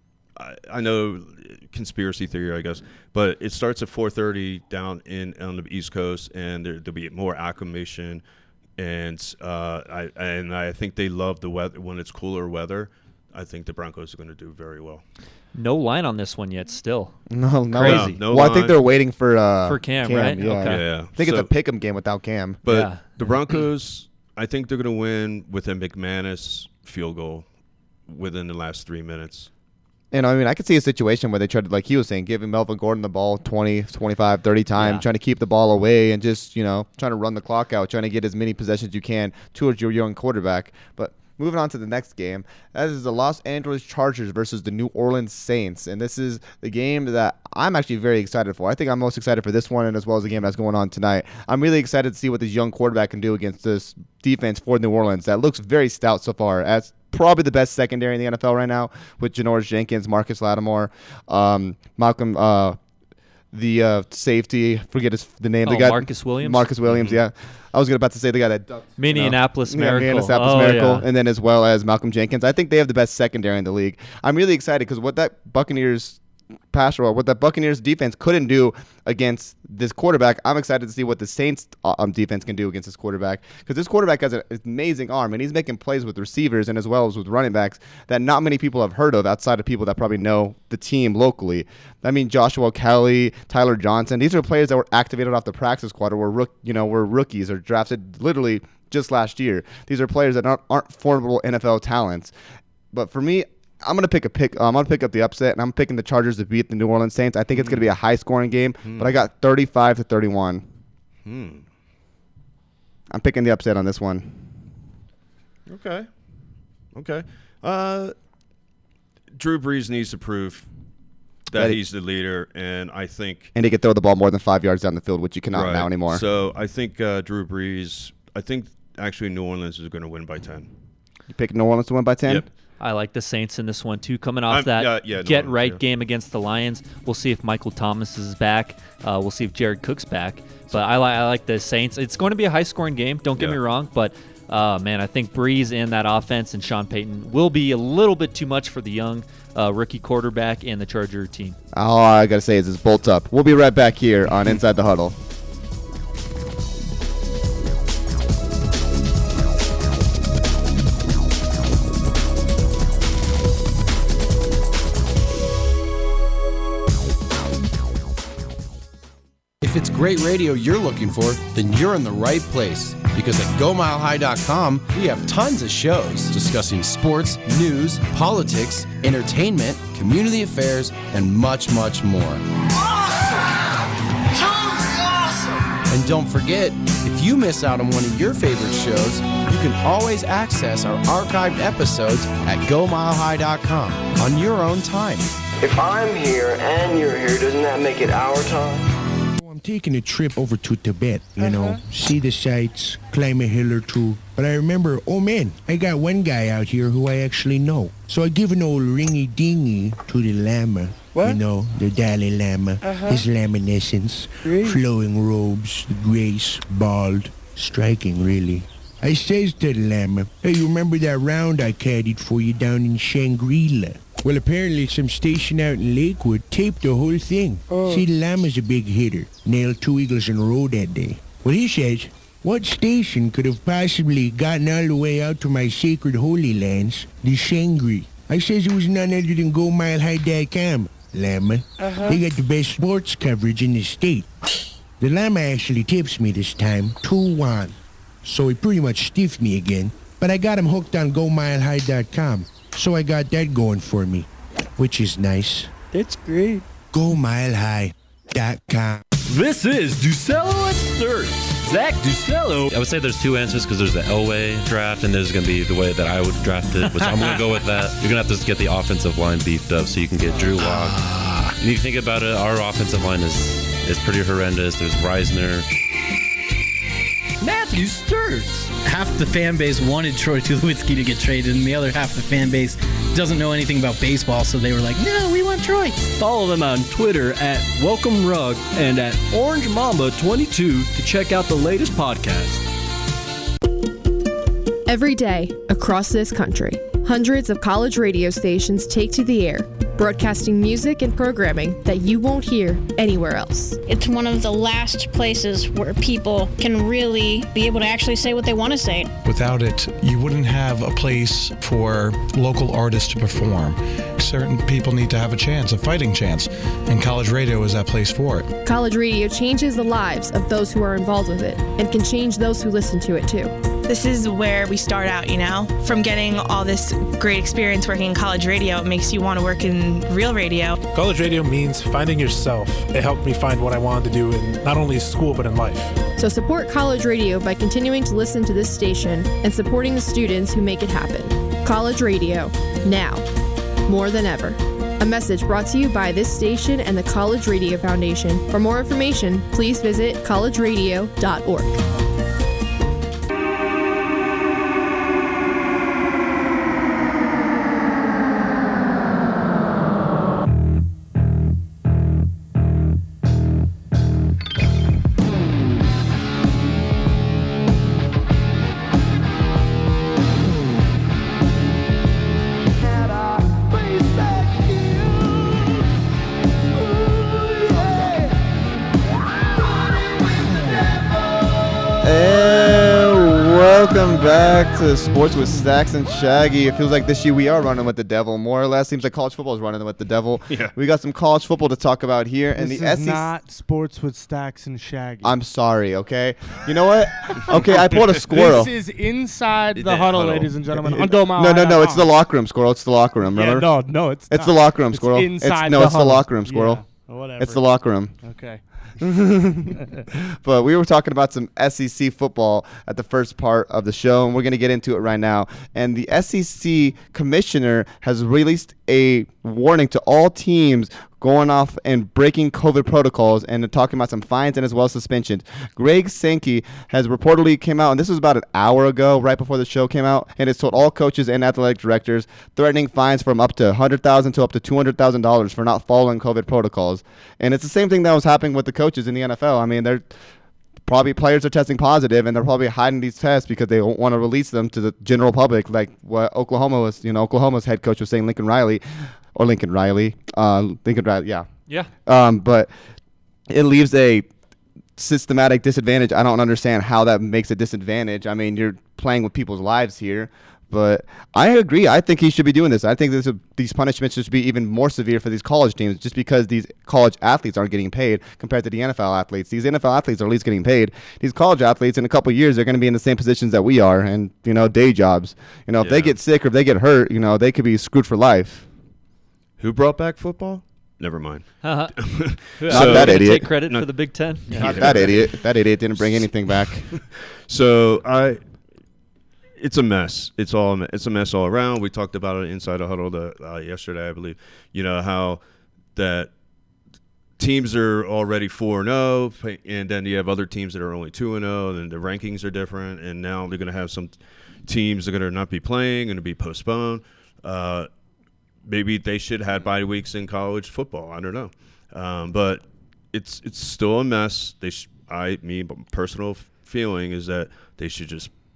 I, I know conspiracy theory, I guess, but it starts at four thirty down in on the East Coast, and there, there'll be more acclimation. And uh, I and I think they love the weather when it's cooler weather. I think the Broncos are going to do very well. No line on this one yet. Still, no, no, crazy. No, no well, line. I think they're waiting for uh, for Cam, Cam right? Yeah. Okay. Yeah, I think so, it's a pick'em game without Cam. But yeah. the Broncos, I think they're going to win with a McManus field goal within the last three minutes. And I mean, I could see a situation where they tried to, like he was saying, giving Melvin Gordon the ball twenty, twenty-five, thirty times, Yeah. trying to keep the ball away and just, you know, trying to run the clock out, trying to get as many possessions you can towards your young quarterback. But moving on to the next game, that is the Los Angeles Chargers versus the New Orleans Saints. And this is the game that I'm actually very excited for. I think I'm most excited for this one and as well as the game that's going on tonight. I'm really excited to see what this young quarterback can do against this defense for New Orleans that looks very stout so far. As probably the best secondary in the N F L right now with Janoris Jenkins, Marcus Lattimore, um, Malcolm, uh, the uh, safety, forget his, the name. Oh, the guy, Marcus Williams? Marcus Williams, Mm-hmm. yeah. I was about to say the guy that ducked. Minneapolis you know, Miracle. Yeah, Minneapolis Oh, Miracle, yeah. and then as well as Malcolm Jenkins. I think they have the best secondary in the league. I'm really excited because what that Buccaneers pass rush, what that Buccaneers defense couldn't do against this quarterback, I'm excited to see what the Saints um, defense can do against this quarterback because this quarterback has an amazing arm and he's making plays with receivers and as well as with running backs that not many people have heard of outside of people that probably know the team locally. I mean, Joshua Kelly, Tyler Johnson, these are players that were activated off the practice squad or were rook, you know, were rookies or drafted literally just last year. These are players that aren't, aren't formidable N F L talents. But for me, I'm gonna pick a pick. Um, I'm gonna pick up the upset, and I'm picking the Chargers to beat the New Orleans Saints. I think it's gonna be a high-scoring game, Hmm. but I got thirty-five to thirty-one. Hmm. I'm picking the upset on this one. Okay. Okay. Uh, Drew Brees needs to prove that That he- he's the leader, and I think And he can throw the ball more than five yards down the field, which you cannot right. now anymore. So I think uh, Drew Brees. I think actually New Orleans is going to win by ten. You pick New Orleans to win by ten? Yep. I like the Saints in this one too. Coming off I'm- that yeah, yeah, New get Orleans, right yeah. game against the Lions, we'll see if Michael Thomas is back. Uh, we'll see if Jared Cook's back. But I like I like the Saints. It's going to be a high scoring game. Don't get Yeah. me wrong, but uh, man, I think Breeze and that offense and Sean Payton will be a little bit too much for the young uh, rookie quarterback and the Charger team. All I gotta say is it's bolt up. We'll be right back here on Inside the Huddle. If it's great radio you're looking for, then you're in the right place. Because at Go Mile High dot com, we have tons of shows discussing sports, news, politics, entertainment, community affairs, and much, much more. And don't forget, if you miss out on one of your favorite shows, you can always access our archived episodes at Go Mile High dot com on your own time. If I'm here and you're here, doesn't that make it our time? I'm taking a trip over to Tibet, you know, see the sights, climb a hill or two. But I remember, oh man, I got one guy out here who I actually know. So I give an old ringy-dingy to the Lama. What? You know, the Dalai Lama, Uh-huh. his laminescence, Great. flowing robes, the grace, bald, striking really. I says to the llama, hey, you remember that round I caddied for you down in Shangri-La? Well, apparently some station out in Lakewood taped the whole thing. Oh. See, the llama's a big hitter. Nailed two eagles in a row that day. Well, he says, what station could have possibly gotten all the way out to my sacred holy lands, the Shangri? I says it was none other than go mile high dot com, llama. Uh-huh. They got the best sports coverage in the state. The llama actually tips me this time, two one. So he pretty much stiffed me again, but I got him hooked on go mile high dot com. So I got that going for me, which is nice. That's great. go mile high dot com. This is Ducello at Sturts. Zach Ducello. I would say there's two answers because there's the Elway draft and there's going to be the way that I would draft it, which I'm going to go with that. You're going to have to get the offensive line beefed up so you can get Drew Lock. Ah. And if you think about it, our offensive line is, is pretty horrendous. There's Reisner. Matthew Sturts. Half the fan base wanted Troy Tulowitzki to get traded, and the other half of the fan base doesn't know anything about baseball, so they were like, no, we want Troy. Follow them on Twitter at Welcome Rug and at Orange Mamba twenty-two to check out the latest podcast. Every day, across this country, hundreds of college radio stations take to the air, broadcasting music and programming that you won't hear anywhere else. It's one of the last places where people can really be able to actually say what they want to say. Without it, you wouldn't have a place for local artists to perform. Certain people need to have a chance, a fighting chance, and college radio is that place for it. College radio changes the lives of those who are involved with it and can change those who listen to it too. This is where we start out, you know? From getting all this great experience working in college radio, it makes you want to work in real radio. College radio means finding yourself. It helped me find what I wanted to do in not only school, but in life. So support college radio by continuing to listen to this station and supporting the students who make it happen. College radio, now, more than ever. A message brought to you by this station and the College Radio Foundation. For more information, please visit college radio dot org. Welcome back to Sports with Stacks and Shaggy. It feels like this year we are running with the devil, more or less. Seems like college football is running with the devil. Yeah. We got some college football to talk about here. And This the is S E C not Sports with Stacks and Shaggy. I'm sorry, okay? You know what? Okay, I pulled a squirrel. This is inside the The huddle, huddle. ladies and gentlemen. On Go Mile No, no, High no. dot It's the com. locker room, squirrel. It's the locker room, Yeah, remember? no, no, it's It's not. the locker room, It's squirrel. inside it's, no, the it's the huddle. locker room, squirrel. Yeah, whatever. It's the locker room. Okay. But we were talking about some S E C football at the first part of the show, and we're going to get into it right now. And the S E C commissioner has released a warning to all teams going off and breaking COVID protocols, and talking about some fines and as well as suspensions. Greg Sankey has reportedly came out, and this was about an hour ago, right before the show came out, and it's told all coaches and athletic directors, threatening fines from up to one hundred thousand dollars to up to two hundred thousand dollars for not following COVID protocols. And it's the same thing that was happening with the coaches in the N F L. I mean, they're probably players are testing positive, and they're probably hiding these tests because they don't want to release them to the general public, like what Oklahoma was, you know, Oklahoma's head coach was saying, Lincoln Riley, or Lincoln Riley, uh, Lincoln Riley, yeah. Yeah. Um, but it leaves a systematic disadvantage. I don't understand how that makes a disadvantage. I mean, you're playing with people's lives here. But I agree. I think he should be doing this. I think this, these punishments should be even more severe for these college teams, just because these college athletes aren't getting paid compared to the N F L athletes. These N F L athletes are at least getting paid. These college athletes, in a couple of years, they're going to be in the same positions that we are, and, you know, day jobs. You know, if Yeah. they get sick or if they get hurt, you know, they could be screwed for life. Who brought back football? Never mind. Uh-huh. Not So- that Gonna idiot. Take credit No. for the Big Ten. Not that idiot. That idiot didn't bring anything back. So I, it's a mess. It's all a me- it's a mess all around. We talked about it inside the huddle the, uh, yesterday, I believe. You know how that teams are already four and zero, and then you have other teams that are only two and zero, and the rankings are different. And now they're going to have some teams that are going to not be playing, going to be postponed. Uh, maybe they should have bye weeks in college football. I don't know, um, but it's it's still a mess. They sh- I me personal feeling is that they should just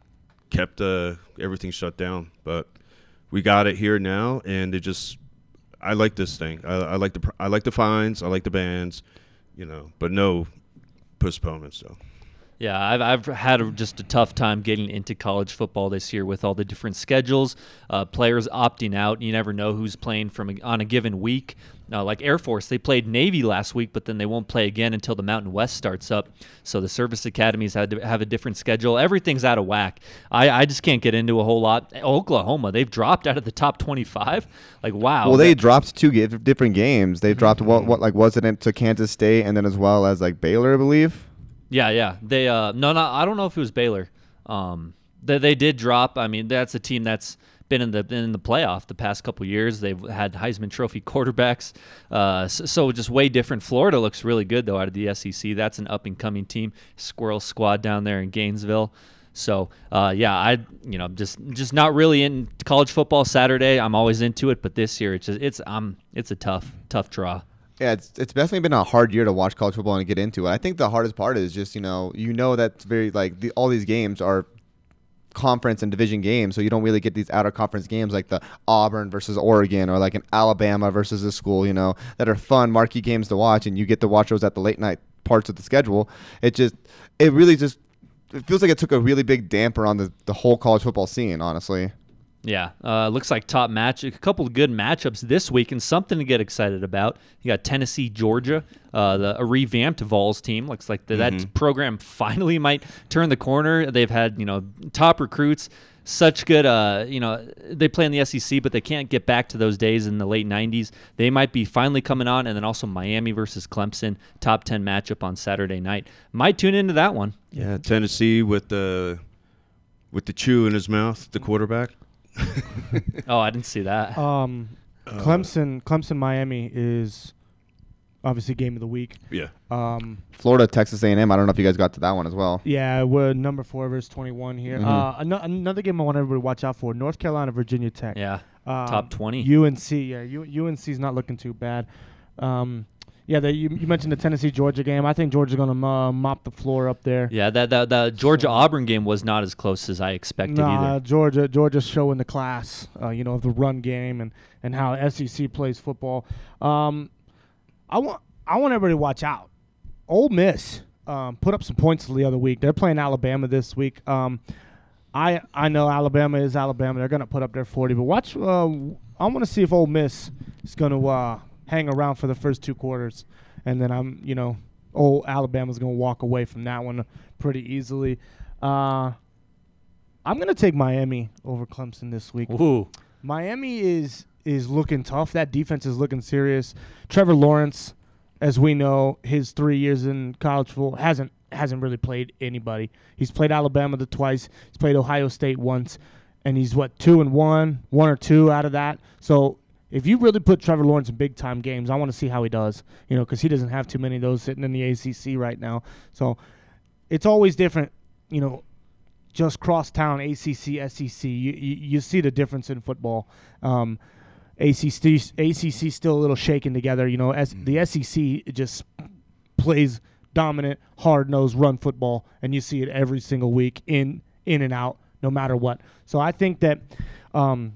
kept uh, everything shut down. But we got it here now, and it just I like this thing. I, I like the I like the fines. I like the bans, you know, but no postponements though. Yeah, I've I've had a, just a tough time getting into college football this year with all the different schedules, uh, players opting out. You never know who's playing from a, on a given week. Uh, like Air Force, they played Navy last week, but then they won't play again until the Mountain West starts up. So the service academies had to have a different schedule. Everything's out of whack. I, I just can't get into a whole lot. Oklahoma, they've dropped out of the top twenty-five. Like, wow. Well, they dropped two g- different games. They dropped what, what, like, wasn't it to Kansas State and then as well as, like, Baylor, I believe? Yeah, yeah. They uh no, no, I don't know if it was Baylor. Um, they they did drop. I mean, that's a team that's been in the been in the playoff the past couple years. They've had Heisman Trophy quarterbacks. Uh, so, so just way different. Florida looks really good though out of the S E C. That's an up and coming team. Squirrel Squad down there in Gainesville. So uh, yeah, I you know just just not really in college football. Saturday, I'm always into it, but this year it's just it's um it's a tough tough draw. Yeah, it's it's definitely been a hard year to watch college football and get into it. I think the hardest part is just, you know, you know that's very, like, the, all these games are conference and division games, so you don't really get these out-of-conference games like the Auburn versus Oregon or like an Alabama versus a school, you know, that are fun, marquee games to watch, and you get to watch those at the late-night parts of the schedule. It just, it really just, it feels like it took a really big damper on the, the whole college football scene, honestly. Yeah, uh, looks like top match. A couple of good matchups this week and something to get excited about. You got Tennessee, Georgia, uh, the a revamped Vols team. Looks like the, Mm-hmm. that program finally might turn the corner. They've had, you know, top recruits, such good, uh, you know, they play in the S E C, but they can't get back to those days in the late nineties. They might be finally coming on, and then also Miami versus Clemson, top ten matchup on Saturday night. Might tune into that one. Yeah, Tennessee with the with the chew in his mouth, the quarterback. Oh, I didn't see that. Um, Clemson, Clemson, Miami is obviously game of the week. Yeah. Um, Florida, Texas A and M. I don't know if you guys got to that one as well. Yeah, we're number four versus twenty-one here. Mhm. Uh, ano- another game I want everybody to watch out for: North Carolina, Virginia Tech. Yeah, Um, top twenty. U N C, yeah, U- UNC's not looking too bad. Um, yeah, the, you, you mentioned the Tennessee Georgia game. I think Georgia's gonna uh, mop the floor up there. Yeah, that that the Georgia Auburn game was not as close as I expected Nah, either. Georgia, Georgia's showing the class, uh, you know, of the run game and, and how S E C plays football. Um, I want I want everybody to watch out. Ole Miss um, put up some points the other week. They're playing Alabama this week. Um, I I know Alabama is Alabama. They're gonna put up their forty, but watch. Uh, I want to see if Ole Miss is gonna uh, hang around for the first two quarters, and then I'm you know, old Alabama's gonna walk away from that one pretty easily. Uh, I'm gonna take Miami over Clemson this week. Ooh. Miami is is looking tough. That defense is looking serious. Trevor Lawrence, as we know, his three years in college football hasn't hasn't really played anybody. He's played Alabama the twice. He's played Ohio State once, and he's what two and one, one or two out of that. So if you really put Trevor Lawrence in big time games, I want to see how he does. You know, because he doesn't have too many of those sitting in the A C C right now. So it's always different. You know, just cross town A C C, S E C. You you, you see the difference in football. Um, A C C A C C still a little shaken together. You know, as the S E C it just plays dominant, hard-nosed run football, and you see it every single week in in and out, no matter what. So I think that, um,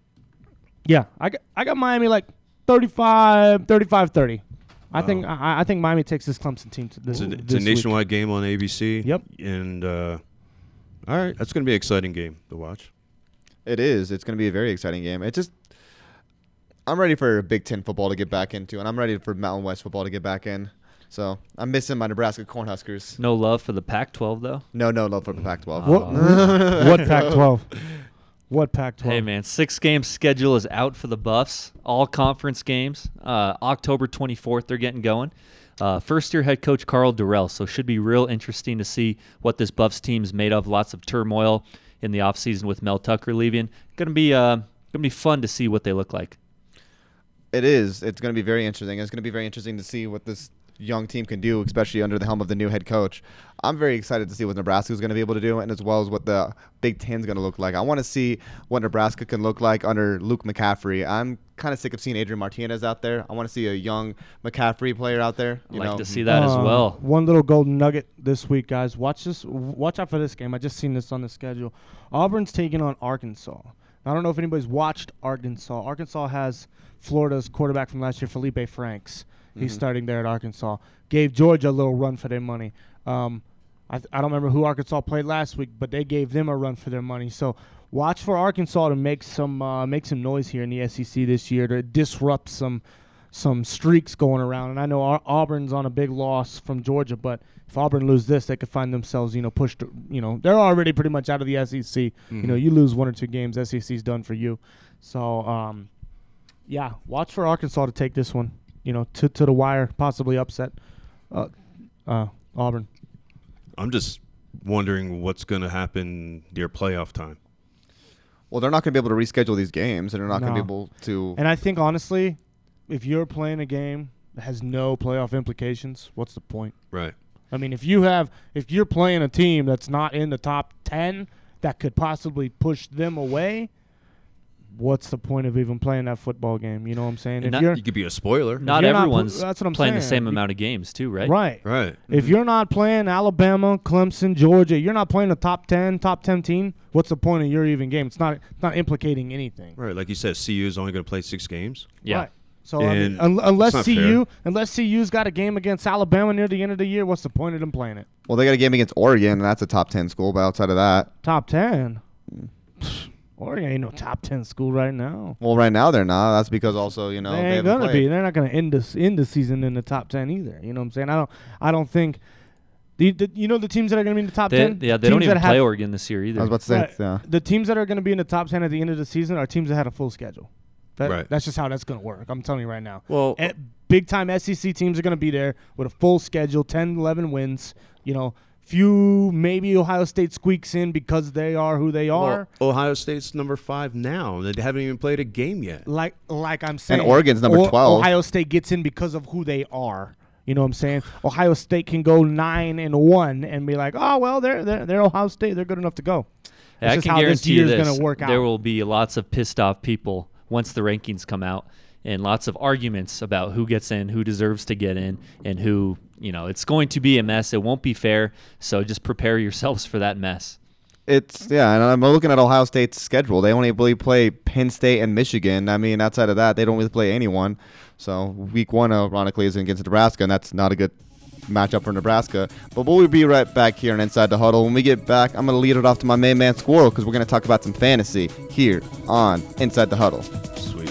yeah, I got, I got Miami like thirty-five, thirty-five thirty. I Wow. think I, I think Miami takes this Clemson team to this. It's a, it's this a week. nationwide game on A B C. Yep. And uh, all right, that's going to be an exciting game to watch. It is. It's going to be a very exciting game. It just, I'm ready for Big Ten football to get back into, and I'm ready for Mountain West football to get back in. So I'm missing my Nebraska Cornhuskers. No love for the Pac twelve, though? No, no love for the Pac twelve. What, what Pac twelve? What Pac twelve? Hey, man, six-game schedule is out for the Buffs. All conference games. Uh, October twenty-fourth, they're getting going. Uh, first-year head coach Carl Durrell, so should be real interesting to see what this Buffs team is made of. Lots of turmoil in the offseason with Mel Tucker leaving. Going to be uh, gonna be fun to see what they look like. It is. It's going to be very interesting. It's going to be very interesting to see what this young team can do, especially under the helm of the new head coach. I'm very excited to see what Nebraska is going to be able to do, and as well as what the Big Ten is going to look like. I want to see what Nebraska can look like under Luke McCaffrey. I'm kind of sick of seeing Adrian Martinez out there. I want to see a young McCaffrey player out there. You I'd like know? to see that uh, as well. One little golden nugget this week, guys. Watch this. Watch out for this game. I just seen this on the schedule. Auburn's taking on Arkansas. I don't know if anybody's watched Arkansas. Arkansas has Florida's quarterback from last year, Felipe Franks. He's mm-hmm. starting there at Arkansas. Gave Georgia a little run for their money. Um, I, th- I don't remember who Arkansas played last week, but they gave them a run for their money. So watch for Arkansas to make some uh, make some noise here in the S E C this year to disrupt some some streaks going around. And I know Ar- Auburn's on a big loss from Georgia, but if Auburn lose this, they could find themselves, you know, pushed. You know, they're already pretty much out of the S E C. Mm-hmm. You know, you lose one or two games, S E C's done for you. So, um, yeah, watch for Arkansas to take this one. You know, to to the wire, possibly upset uh, uh, Auburn. I'm just wondering what's going to happen near playoff time. Well, they're not going to be able to reschedule these games, and they're not No. going to be able to. And I think, honestly, if you're playing a game that has no playoff implications, what's the point? Right. I mean, if you have, if you're playing a team that's not in the top ten that could possibly push them away, what's the point of even playing that football game? You know what I'm saying? And If not- you're you could be a spoiler. Not you're not everyone's pl- that's what I'm playing the saying. same amount of games, too, right? Right. Right. If you're not playing Alabama, Clemson, Georgia, you're not playing a top ten, top ten team. What's the point of your even game? It's not, it's not implicating anything. Right. Like you said, C U is only going to play six games. Yeah. Right. So I mean, And un- it's unless not C U, fair. unless C U's got a game against Alabama near the end of the year, what's the point of them playing it? Well, they got a game against Oregon, and that's a top ten school. But outside of that, Top ten. Oregon ain't no top ten school right now. well, right now they're not. That's because also, you know, they they ain't haven't gonna played. be. They're not gonna end this end the season in the top ten either. You know what I'm saying? I don't. I don't think. The, the you know the teams that are gonna be in the top They, ten. yeah, they don't Teams even that play have- Oregon this year either. I was about to say, Right. yeah. The teams that are going to be in the top ten at the end of the season are teams that had a full schedule. That, Right. That's just how that's going to work. I'm telling you right now. Well, Eh, big time S E C teams are going to be there with a full schedule, ten, eleven wins. You know, few maybe Ohio State squeaks in because they are who they are. Well, Ohio State's number five now. They haven't even played a game yet. like like I'm saying, Oregon's number O- twelve. Ohio State gets in because of who they are. You know what I'm saying? Ohio State can go nine and one and be like, oh well, they're they're, they're Ohio State. They're good enough to go. Hey, That's I just can how guarantee you this year's this. going to work There out. will be lots of pissed off people once the rankings come out and lots of arguments about who gets in, who deserves to get in, and who, you know, it's going to be a mess. It won't be fair. So just prepare yourselves for that mess. It's yeah, and I'm looking at Ohio State's schedule. They only really play Penn State and Michigan. I mean, outside of that, they don't really play anyone. So week one, ironically, is against Nebraska, and that's not a good matchup for Nebraska. But we'll be right back here on Inside the Huddle. When we get back, I'm going to lead it off to my main man Squirrel because we're going to talk about some fantasy here on Inside the Huddle. Sweet.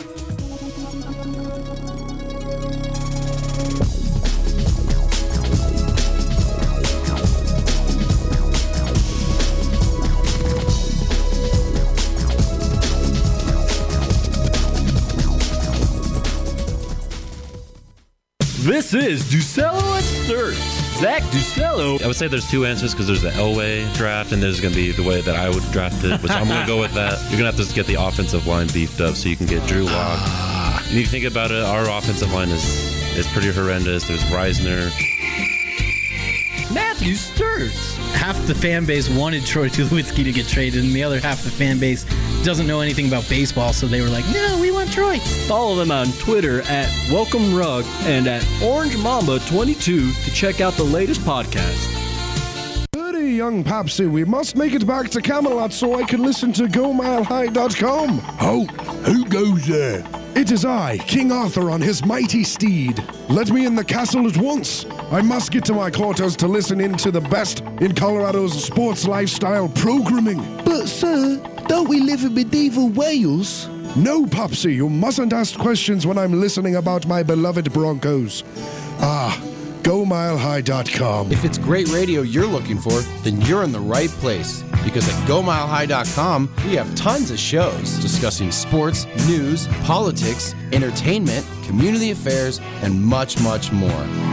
This is Ducello and Sturts. Zach Ducello. I would say there's two answers because there's the Elway draft and there's going to be the way that I would draft it, which I'm going to go with that. You're going to have to get the offensive line beefed up so you can get Drew Lock. And if you think about it, our offensive line is, is pretty horrendous. There's Reisner. Matthew Sturts. Half the fan base wanted Troy Tulowitzki to get traded, and the other half the fan base doesn't know anything about baseball, so they were like, no, we want Troy. Follow them on Twitter at Welcome Rug and at Orange Mamba twenty-two to check out the latest podcast. Buddy, young Papsy, we must make it back to Camelot so I can listen to go mile high dot com. Oh, who goes there? It is I, King Arthur on his mighty steed. Let me in the castle at once. I must get to my quarters to listen in to the best in Colorado's sports lifestyle programming. But, sir, don't we live in medieval Wales? No, Popsy, you mustn't ask questions when I'm listening about my beloved Broncos. Ah, go mile high dot com. If it's great radio you're looking for, then you're in the right place. Because at go mile high dot com, we have tons of shows discussing sports, news, politics, entertainment, community affairs, and much, much more.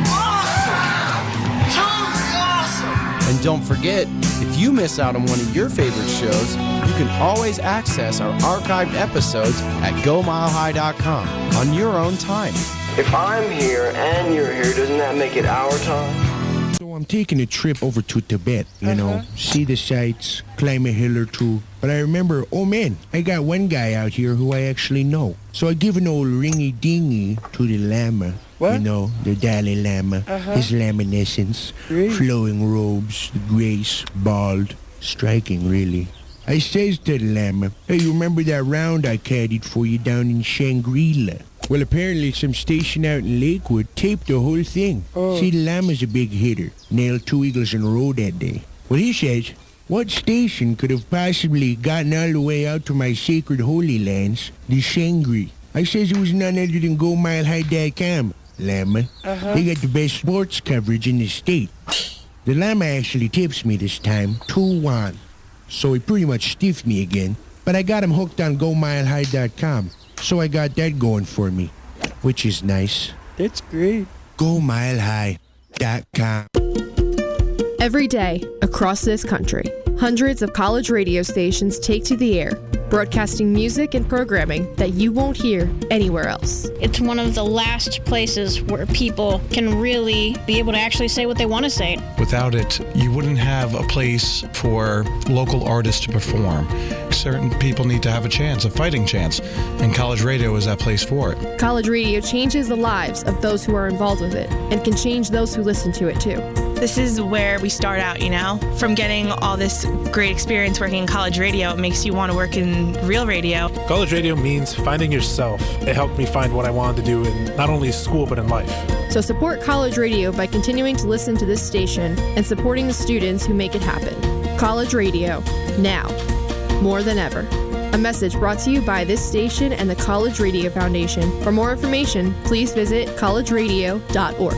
And don't forget, if you miss out on one of your favorite shows, you can always access our archived episodes at go mile high dot com on your own time. If I'm here and you're here, doesn't that make it our time? So I'm taking a trip over to Tibet, you know, see the sights, climb a hill or two. But I remember, oh man, I got one guy out here who I actually know. So I give an old ringy-dingy to the Lama. What? You know, the Dalai Lama, Uh-huh. his laminescence, Great. flowing robes, the grace, bald, striking really. I says to the Lama, hey, you remember that round I caddied for you down in Shangri-La? Well, apparently some station out in Lakewood taped the whole thing. Oh. See, the Lama's a big hitter. Nailed two eagles in a row that day. Well, he says, what station could have possibly gotten all the way out to my sacred holy lands, the Shangri? I says it was none other than go mile high dot com, Lama. Uh-huh. They got the best sports coverage in the state. The Lama actually tips me this time, two one. So he pretty much stiffed me again. But I got him hooked on go mile high dot com. So I got that going for me, which is nice. That's great. go mile high dot com. Every day, across this country, hundreds of college radio stations take to the air, broadcasting music and programming that you won't hear anywhere else. It's one of the last places where people can really be able to actually say what they want to say. Without it, you wouldn't have a place for local artists to perform. Certain people need to have a chance, a fighting chance, and college radio is that place for it. College radio changes the lives of those who are involved with it and can change those who listen to it too. This is where we start out, you know? From getting all this great experience working in college radio, it makes you want to work in real radio. College radio means finding yourself. It helped me find what I wanted to do in not only school, but in life. So support college radio by continuing to listen to this station and supporting the students who make it happen. College radio, now, more than ever. A message brought to you by this station and the College Radio Foundation. For more information, please visit college radio dot org.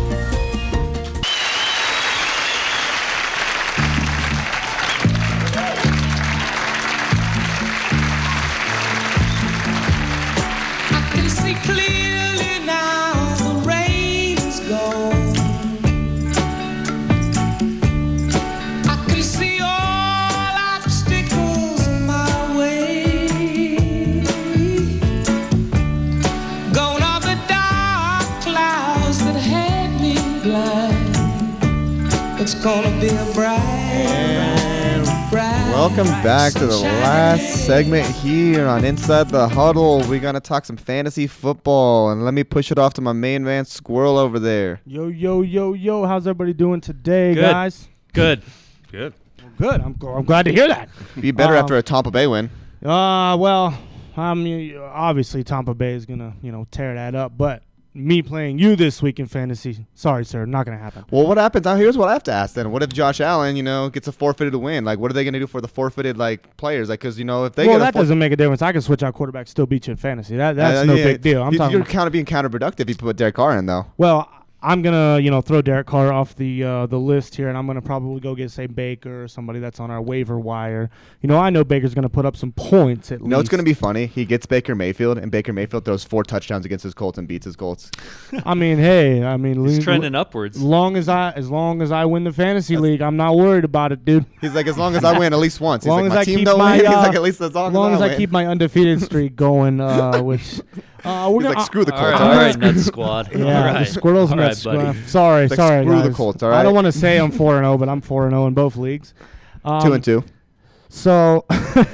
It's gonna be a bright, bright. Welcome back to the last segment here on Inside the Huddle. We're going to talk some fantasy football, and let me push it off to my main man, Squirrel, over there. Yo, yo, yo, yo. How's everybody doing today, Good. guys? Good. Good. Good. I'm, I'm glad to hear that. Be better Uh, after a Tampa Bay win. Uh, well, I mean, obviously Tampa Bay is going to, you know, tear that up, but me playing you this week in fantasy, sorry, sir, not going to happen. Well, what happens now? Here's what I have to ask then. What if Josh Allen, you know, gets a forfeited win? Like, what are they going to do for the forfeited, like, players? Like, because, you know, if they well, get a that forf- doesn't make a difference. I can switch out quarterbacks, still beat you in fantasy. That That's Uh, no yeah, big deal. I'm you, talking You're about, kind of being counterproductive if you put Derek Carr in, though. well, I'm going to, you know, throw Derek Carr off the uh, the list here, and I'm going to probably go get, say, Baker or somebody that's on our waiver wire. You know, I know Baker's going to put up some points at You know, least. it's going to be funny. He gets Baker Mayfield, and Baker Mayfield throws four touchdowns against his Colts and beats his Colts. I mean, hey, I mean, He's le- trending upwards. Long as I, as long as I win the fantasy league, I'm not worried about it, dude. He's like, as long as I win at least once. As He's long like, as my I team keep don't my, win. He's uh, like, at least as long as long as, as I, I win. keep my undefeated streak going, uh, which uh, we're He's gonna, like, screw the All Colts. right, all all right. right, Nets squad. Yeah, all right. the Squirrels all Nets right, buddy. squad. Sorry, Like, sorry, screw the guys. Colts, all I don't right? want to say I'm four and zero, but I'm four and zero in both leagues. Um, Two and two. So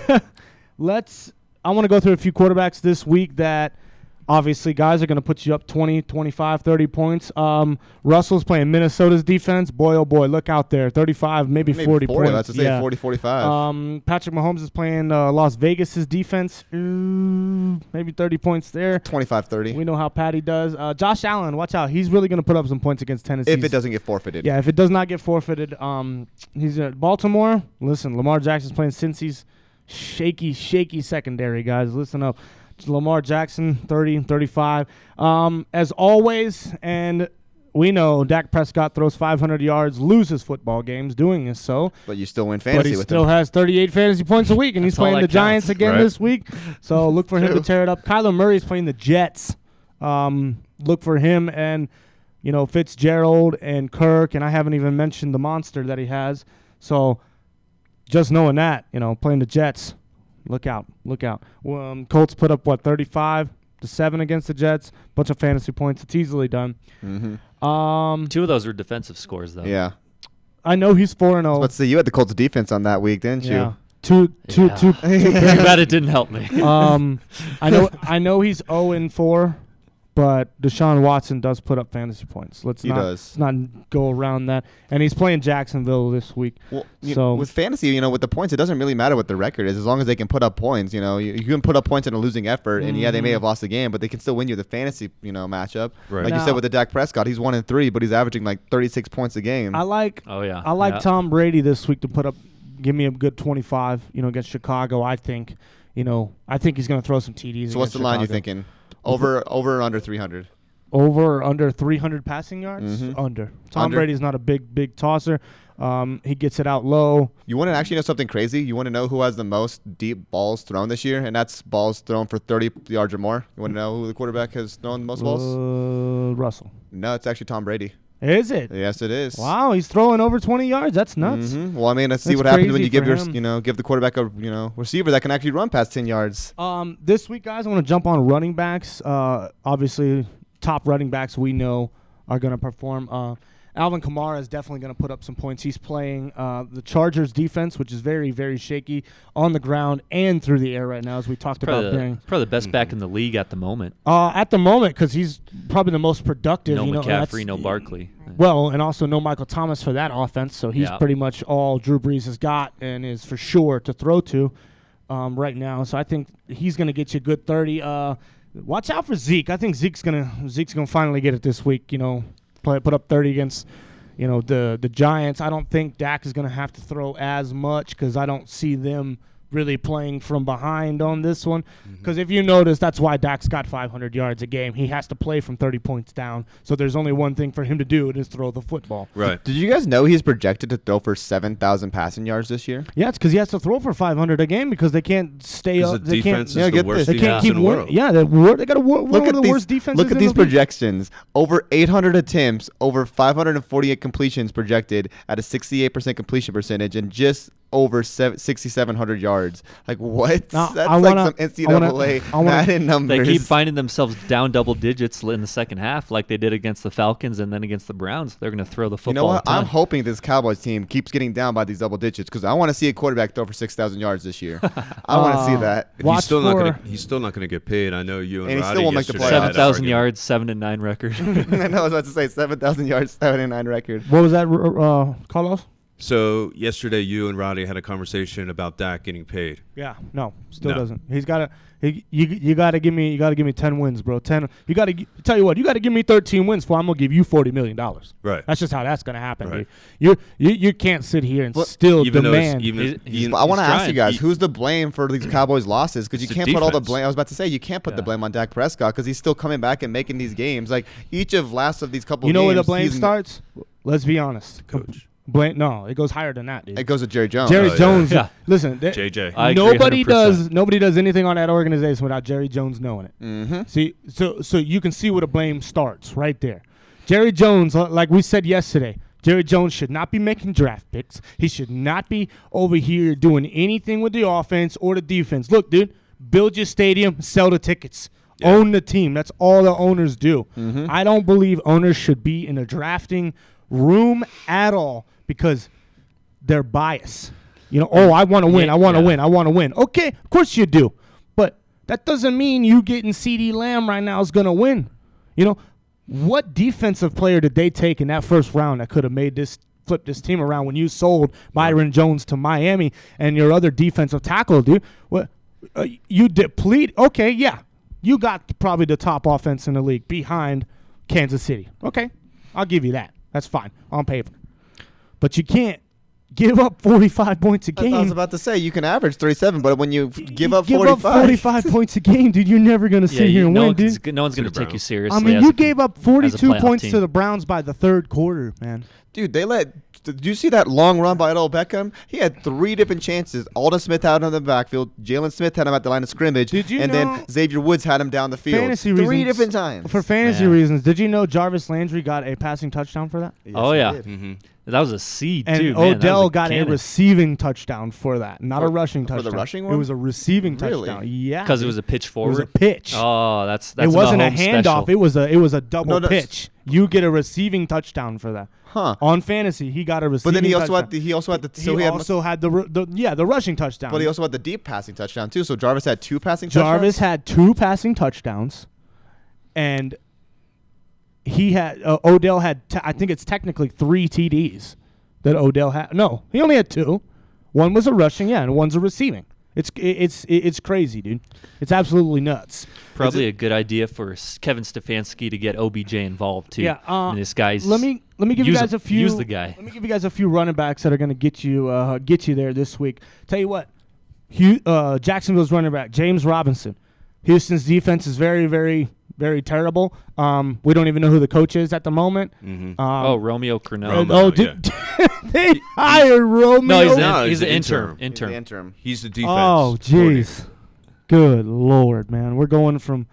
let's. I want to go through a few quarterbacks this week that obviously guys are going to put you up twenty, twenty-five, thirty points. Um, Russell's playing Minnesota's defense. Boy, oh boy, look out there. thirty-five, maybe, Maybe forty, forty. points. Let's say yeah. forty, forty-five. Um, Patrick Mahomes is playing uh, Las Vegas's defense. Ooh, maybe thirty points there. twenty-five, thirty. We know how Patty does. Uh, Josh Allen, watch out. He's really going to put up some points against Tennessee. If it doesn't get forfeited. Yeah, if it does not get forfeited. Um, he's at Baltimore. Listen, Lamar Jackson's playing Cincy's shaky, shaky secondary, guys. Listen up. Lamar Jackson, thirty, thirty-five. Um, as always, and we know Dak Prescott throws five hundred yards, loses football games doing this so. But you still win But fantasy he with still him. has thirty-eight fantasy points a week, and he's That's all playing the that Giants counts, again right? this week. So look for him to True. tear it up. Kyler Murray's playing the Jets. Um, look for him and, you know, Fitzgerald and Kirk, and I haven't even mentioned the monster that he has. So just knowing that, you know, playing the Jets, look out, look out. Um, Colts put up, what, thirty-five? the seven against the Jets, bunch of fantasy points. It's easily done. Mm-hmm. Um, Two of those were defensive scores, though. Yeah. I know he's four and zero. Let's see. You had the Colts defense on that week, didn't Yeah. you? Two, two, Yeah. two, two. Too bad it didn't help me. Um, I know, I know he's zero and four, but Deshaun Watson does put up fantasy points. Let's He not, does. let's not go around that. And he's playing Jacksonville this week. Well, you so know, with fantasy, you know, with the points, it doesn't really matter what the record is as long as they can put up points. You know, you, you can put up points in a losing effort, and yeah, they may Mhm. have lost the game, but they can still win you the fantasy, you know, matchup. Right. Like Now- you said with the Dak Prescott, he's one and three, but he's averaging like thirty-six points a game. I like, Oh, yeah. I like Yeah. Tom Brady this week to put up, give me a good twenty-five. You know, against Chicago. I think, you know, I think he's going to throw some T Ds. so what's the against line you Chicago. thinking? Over, over or under three hundred? Over or under three hundred passing yards? Mhm. Under. Tom Under? Brady's not a big, big tosser. Um, he gets it out low. You want to actually know something crazy? You want to know who has the most deep balls thrown this year, and that's balls thrown for thirty yards or more. You want to know who the quarterback has thrown the most balls? Uh, Russell. No, it's actually Tom Brady. Is it? Yes, it is. Wow, he's throwing over twenty yards. That's nuts. Mhm. Well, I mean, let's see That's what happens when crazy you give for your, him. you know, give the quarterback a, you know, receiver that can actually run past ten yards. Um, this week, guys, I want to jump on running backs. Uh, obviously, top running backs we know are going to perform. Uh, Alvin Kamara is definitely going to put up some points. He's playing uh, the Chargers defense, which is very, very shaky on the ground and through the air right now, as we talked Probably about the, during. probably the best back in the league at the moment. Uh, at the moment, because he's probably the most productive. No you know, McCaffrey, that's- no Barkley. Well, and also no Michael Thomas for that offense, so he's Yeah. pretty much all Drew Brees has got and is for sure to throw to um, right now. So I think he's going to get you a good thirty. Uh, watch out for Zeke. I think Zeke's gonna Zeke's gonna finally get it this week. You know, play, put up thirty against you know the the Giants. I don't think Dak is gonna have to throw as much because I don't see them really playing from behind on this one. Because if you notice, that's why Dak's got five hundred yards a game. He has to play from thirty points down. So there's only one thing for him to do, and is throw the football. Right. Did you guys know he's projected to throw for seven thousand passing yards this year? Yeah, it's because he has to throw for five hundred a game because they can't stay 'Cause up. the They can't. defense is yeah, the get worst this. They can't defense keep in the win- world. Yeah, they're wor- they got a wor- Look one at of the these, worst defenses. look at in these the league. projections. Over eight hundred attempts, over five hundred forty-eight completions projected at a sixty-eight percent completion percentage, and just over sixty-seven hundred yards. Like what? Now, That's I like wanna- some N C I wanna- double A I wanna- Madden numbers. They keep finding themselves down double digits in the second half, like they did against the Falcons and then against the Browns. They're going to throw the football. You know what? a ton. I'm hoping this Cowboys team keeps getting down by these double digits because I want to see a quarterback throw for six thousand yards this year. I want to see Uh, that. And Watch he's still not for- going to. He's still not going to get paid. I know you and, And he Roddy still won't make the yesterday playoffs. had seven that thousand argument. yards, seven and nine record. I know I was about to say seven thousand yards, seven and nine record. What was that, uh, Carlos? So yesterday, you and Roddy had a conversation about Dak getting paid. Yeah, no, still No. doesn't. He's got to. He, you you got to give me. You got to give me ten wins, bro. Ten. You got to tell you what. You got to give me thirteen wins for I'm gonna give you forty million dollars. Right. That's just how that's gonna happen, Right. dude. You you you can't sit here and But still even though it's- demand. even He's- he's- But I want to he's ask you trying. guys, who's the blame for these Cowboys losses? Because you It's the can't put all the defense. blame. I was about to say you can't put the Yeah. blame on Dak Prescott because he's still coming back and making these games. Like each of last of these couple. you know games, where the blame he's- starts? Let's be honest. Coach. Blame. No, it goes higher than that, dude. It goes to Jerry Jones. Jerry Oh, yeah. Jones. Yeah. Listen, th- J J. I agree nobody one hundred percent. does. Nobody does anything on that organization without Jerry Jones knowing it. Mm-hmm. See, so so you can see where the blame starts right there. Jerry Jones, uh, like we said yesterday, Jerry Jones should not be making draft picks. He should not be over here doing anything with the offense or the defense. Look, dude, build your stadium, sell the tickets. Yeah. Own the team. That's all the owners do. Mm-hmm. I don't believe owners should be in a drafting room at all because they're biased. You know, oh, I want to win. Yeah, I want to yeah. win. I want to win. Okay, of course you do. But that doesn't mean you getting CeeDee Lamb right now is going to win. You know, what defensive player did they take in that first round that could have made this flip this team around when you sold Byron Jones to Miami and your other defensive tackle, dude? What uh, you deplete? Okay, yeah. You got probably the top offense in the league behind Kansas City. Okay, I'll give you that. That's fine on paper. But you can't give up forty-five points a game. I was about to say you can average thirty-seven, but when you give up give forty-five, up forty-five points a game, dude, you're never going to Yeah, sit here you, and no win, one's, dude. no one's going To to the take you Browns. seriously. I mean, as you a- gave up as a forty-two playoff points team. to the Browns by the third quarter, man. dude, they let. Did you see that long run by Odell Beckham? He had three different chances. Aldon Smith had him in the backfield. Jalen Smith had him at the line of scrimmage. Did you and know- then Xavier Woods had him down the field. Fantasy three reasons, different times. For fantasy Man. reasons, did you know Jarvis Landry got a passing touchdown for that? Yes, Oh, he yeah. did. Mm-hmm. That was a seed, and too. Man, Odell a got cannon. a receiving touchdown for that, not For- a rushing for the touchdown. rushing It one? was a receiving Really? touchdown. Yeah, Because it dude. was a pitch It forward. was a pitch. Oh, that's that's it wasn't a Mahomes handoff. special. It was a it was a double No, that's- pitch. You get a receiving touchdown for that. Huh. On fantasy, he got a receiving. But then he also touchdown. had the, he also had the He, so he had also had the, ru- the yeah the rushing touchdown. but he also had the deep passing touchdown too. So Jarvis had two passing Jarvis touchdowns. had two passing touchdowns, and he had uh, Odell had t- I think it's technically three T Ds that Odell had. No, he only had two. One was a rushing, yeah, and one's a receiving. It's it's it's crazy, dude. It's absolutely nuts. Probably a good idea for S- Kevin Stefanski to get O B J involved too. Yeah, uh, I mean, this guy's. Let me let me give use you guys him- a few. Use the guy. Let me give you guys a few running backs that are going to get you uh, get you there this week. Tell you what, Hugh, uh, Jacksonville's running back James Robinson. Houston's defense is very very very terrible. Um, we don't even know who the coach is at the moment. Mhm. Um, oh, Romeo Crennel. uh, oh, did, they hired Romeo? No, he's, No, an, he's he's an the interim. interim. Interim. The interim. He's the defense. Oh, jeez. Good Lord, man. We're going from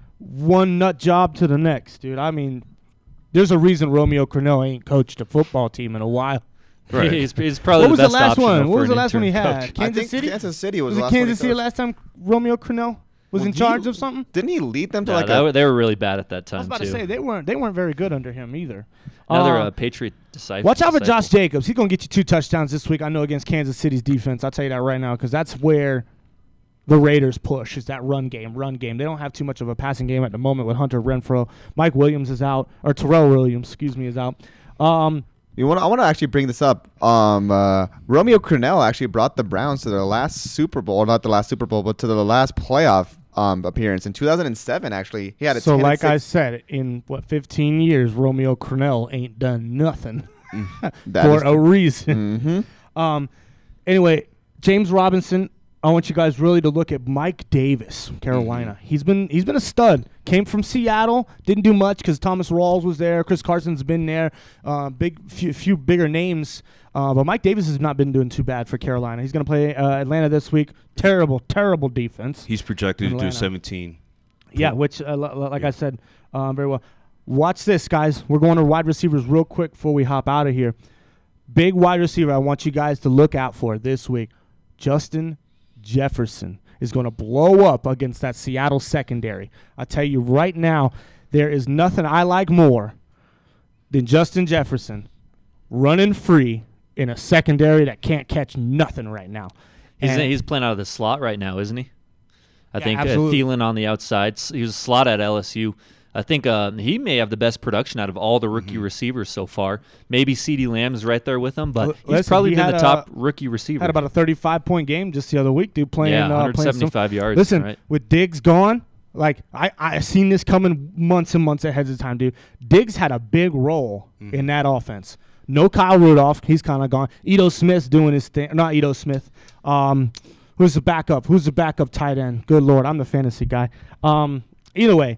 one nut job to the next, dude. I mean, there's a reason Romeo Crennel ain't coached a football team in a while. Right. He's, he's probably What was the the best last option one? for What was an the last one he interim had? coach. I Kansas think City? Kansas City was, Was the it last one he Kansas City coached. last time Romeo Crennel was Well, in he- charge of something? Didn't he lead them to Yeah, like that a? were- they were really bad at that time I was about too. to say they weren't they weren't very good under him either. Another Uh, uh, Patriot disciple. Watch out for disciple. Josh Jacobs. He's gonna get you two touchdowns this week. I know against Kansas City's defense. I'll tell you that right now because that's where the Raiders push is that run game. Run game. They don't have too much of a passing game at the moment with Hunter Renfrow. Mike Williams is out, or Terrell Williams, excuse me, is out. Um, You want? I want to actually bring this up. Um, uh, Romeo Crennel actually brought the Browns to their last Super Bowl, not the last Super Bowl, but to the last playoff um, appearance in two thousand seven. Actually, he had a so, ten and like I six said, in what fifteen years, Romeo Crennel ain't done nothing That for is a true. reason. Mhm. Um, anyway, James Robinson. I want you guys really to look at Mike Davis from Carolina. Mm-hmm. He's been he's been a stud. Came from Seattle, didn't do much because Thomas Rawls was there. Chris Carson's been there. Uh, big few, few bigger names, uh, but Mike Davis has not been doing too bad for Carolina. He's going to play uh, Atlanta this week. Terrible, terrible defense. He's projected to do Atlanta. seventeen. Yeah, which, uh, l- l- like I said, um, very well. Watch this, guys. We're going to wide receivers real quick before we hop out of here. Big wide receiver I want you guys to look out for this week. Justin Jefferson is going to blow up against that Seattle secondary. I tell you right now, there is nothing I like more than Justin Jefferson running free in a secondary that can't catch nothing right now. He's, And- he's playing out of the slot right now, isn't he? I Yeah, think uh, absolutely. Thielen on the outside. S- He was a slot at L S U. I think uh, he may have the best production out of all the rookie receivers so far. Maybe CeeDee Lamb is right there with him, but L- he's listen, probably he been had the a- top rookie receiver. Had about a thirty-five point game just the other week, dude. Playing, Yeah, uh, playing some- one seventy-five yards, Listen, right. with Diggs gone, like I I seen this coming months and months ahead of time, dude. Diggs had a big role in that offense. No Kyle Rudolph, he's kind of gone. Ito Smith's doing his thing. Not Ito Smith. Um, who's the backup? Who's the backup tight end? Good Lord, I'm the fantasy guy. Um, either way,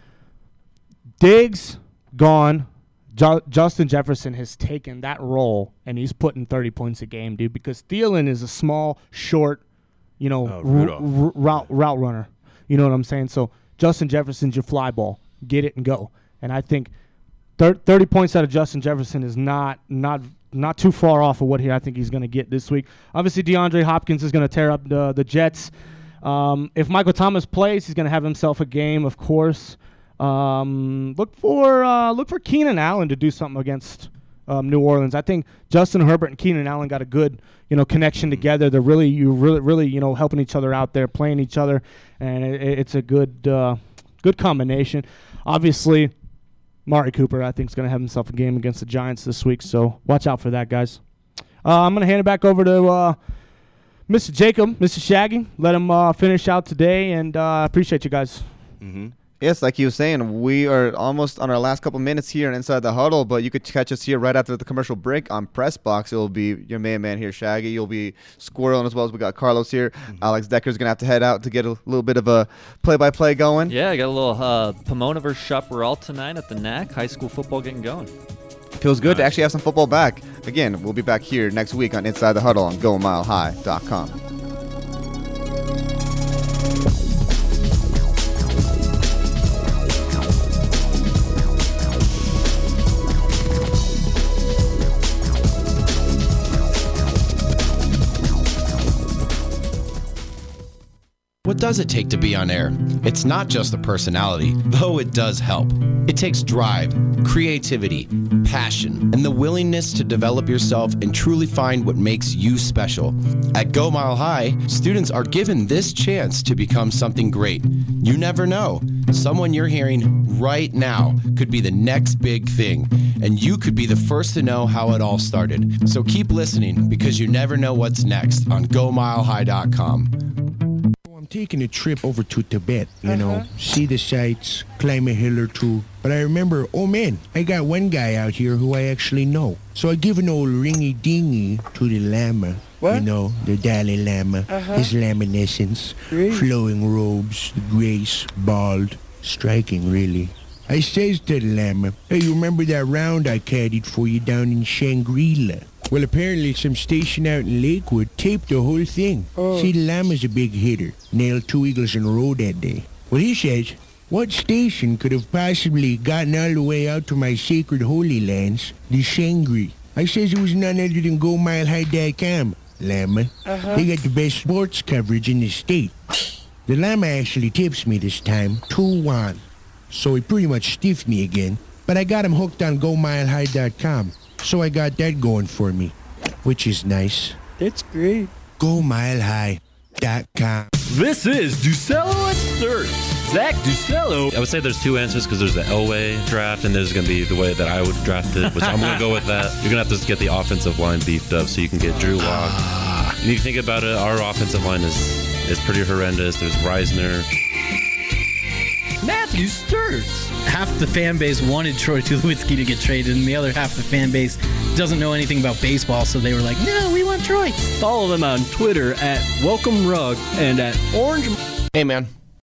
Diggs gone. Ju- Justin Jefferson has taken that role, and he's putting thirty points a game, dude, because Thielen is a small, short, you know, Oh, r- Rudolph. r- route route runner. You know what I'm saying? So Justin Jefferson's your fly ball. Get it and go. And I think thir- thirty points out of Justin Jefferson is not not not too far off of what he I think he's going to get this week. Obviously, DeAndre Hopkins is going to tear up the, the Jets. Um, if Michael Thomas plays, he's going to have himself a game, of course. Um, look for uh, look for Keenan Allen to do something against um, New Orleans. I think Justin Herbert and Keenan Allen got a good you know connection together. They're really you really really you know helping each other out there, playing each other, and it, it's a good uh, good combination. Obviously, Mari Cooper I think is going to have himself a game against the Giants this week, so watch out for that, guys. Uh, I'm going to hand it back over to uh, Mister Jacob, Mister Shaggy. Let him uh, finish out today, and I uh, appreciate you guys. Mm-hmm. Yes, like he was saying, we are almost on our last couple minutes here Inside the Huddle, but you could catch us here right after the commercial break on Press Box. It will be your main man here, Shaggy. You'll be squirreling as well as we got Carlos here. Mm-hmm. Alex Decker's going to have to head out to get a little bit of a play-by-play going. Yeah, I got a little uh, Pomona versus Chaparral tonight at the N A C. High school football getting going. Feels good to actually have some football back. Again, we'll be back here next week on Inside the Huddle on go mile high dot com. What does it take to be on air? It's not just a personality, though it does help. It takes drive, creativity, passion, and the willingness to develop yourself and truly find what makes you special. At Go Mile High, students are given this chance to become something great. You never know. Someone you're hearing right now could be the next big thing, and you could be the first to know how it all started. So keep listening, because you never know what's next on go mile high dot com. I'm taking a trip over to Tibet, you know, see the sights, climb a hill or two. But I remember, oh man, I got one guy out here who I actually know. So I give an old ringy-dingy to the Lama. What? You know, the Dalai Lama, Uh-huh. his laminescence, Great. flowing robes, the grace, bald, striking really. I says to the Lama, hey, you remember that round I caddied for you down in Shangri-La? Well, apparently some station out in Lakewood taped the whole thing. Oh. See, the Lama's a big hitter. Nailed two eagles in a row that day. Well, he says, what station could have possibly gotten all the way out to my sacred holy lands, the Shangri? I says it was none other than go mile high dot com, Lama. Uh-huh. They got the best sports coverage in the state. The Lama actually tips me this time, two one. So he pretty much stiffed me again. But I got him hooked on go mile high dot com. So I got that going for me, which is nice. That's great. go mile high dot com. This is Ducello at Sturts. Zach Ducello. I would say there's two answers, because there's the Elway draft and there's going to be the way that I would draft it, which I'm going to go with that. You're going to have to get the offensive line beefed up so you can get Drew Lock. You need to think about it. Our offensive line is, is pretty horrendous. There's Reisner. Matthew Sturts. Half the fan base wanted Troy Tulowitzki to get traded, and the other half the fan base doesn't know anything about baseball, so they were like, no, we want Troy. Follow them on Twitter at Welcome Rug and at Orange. Hey, man.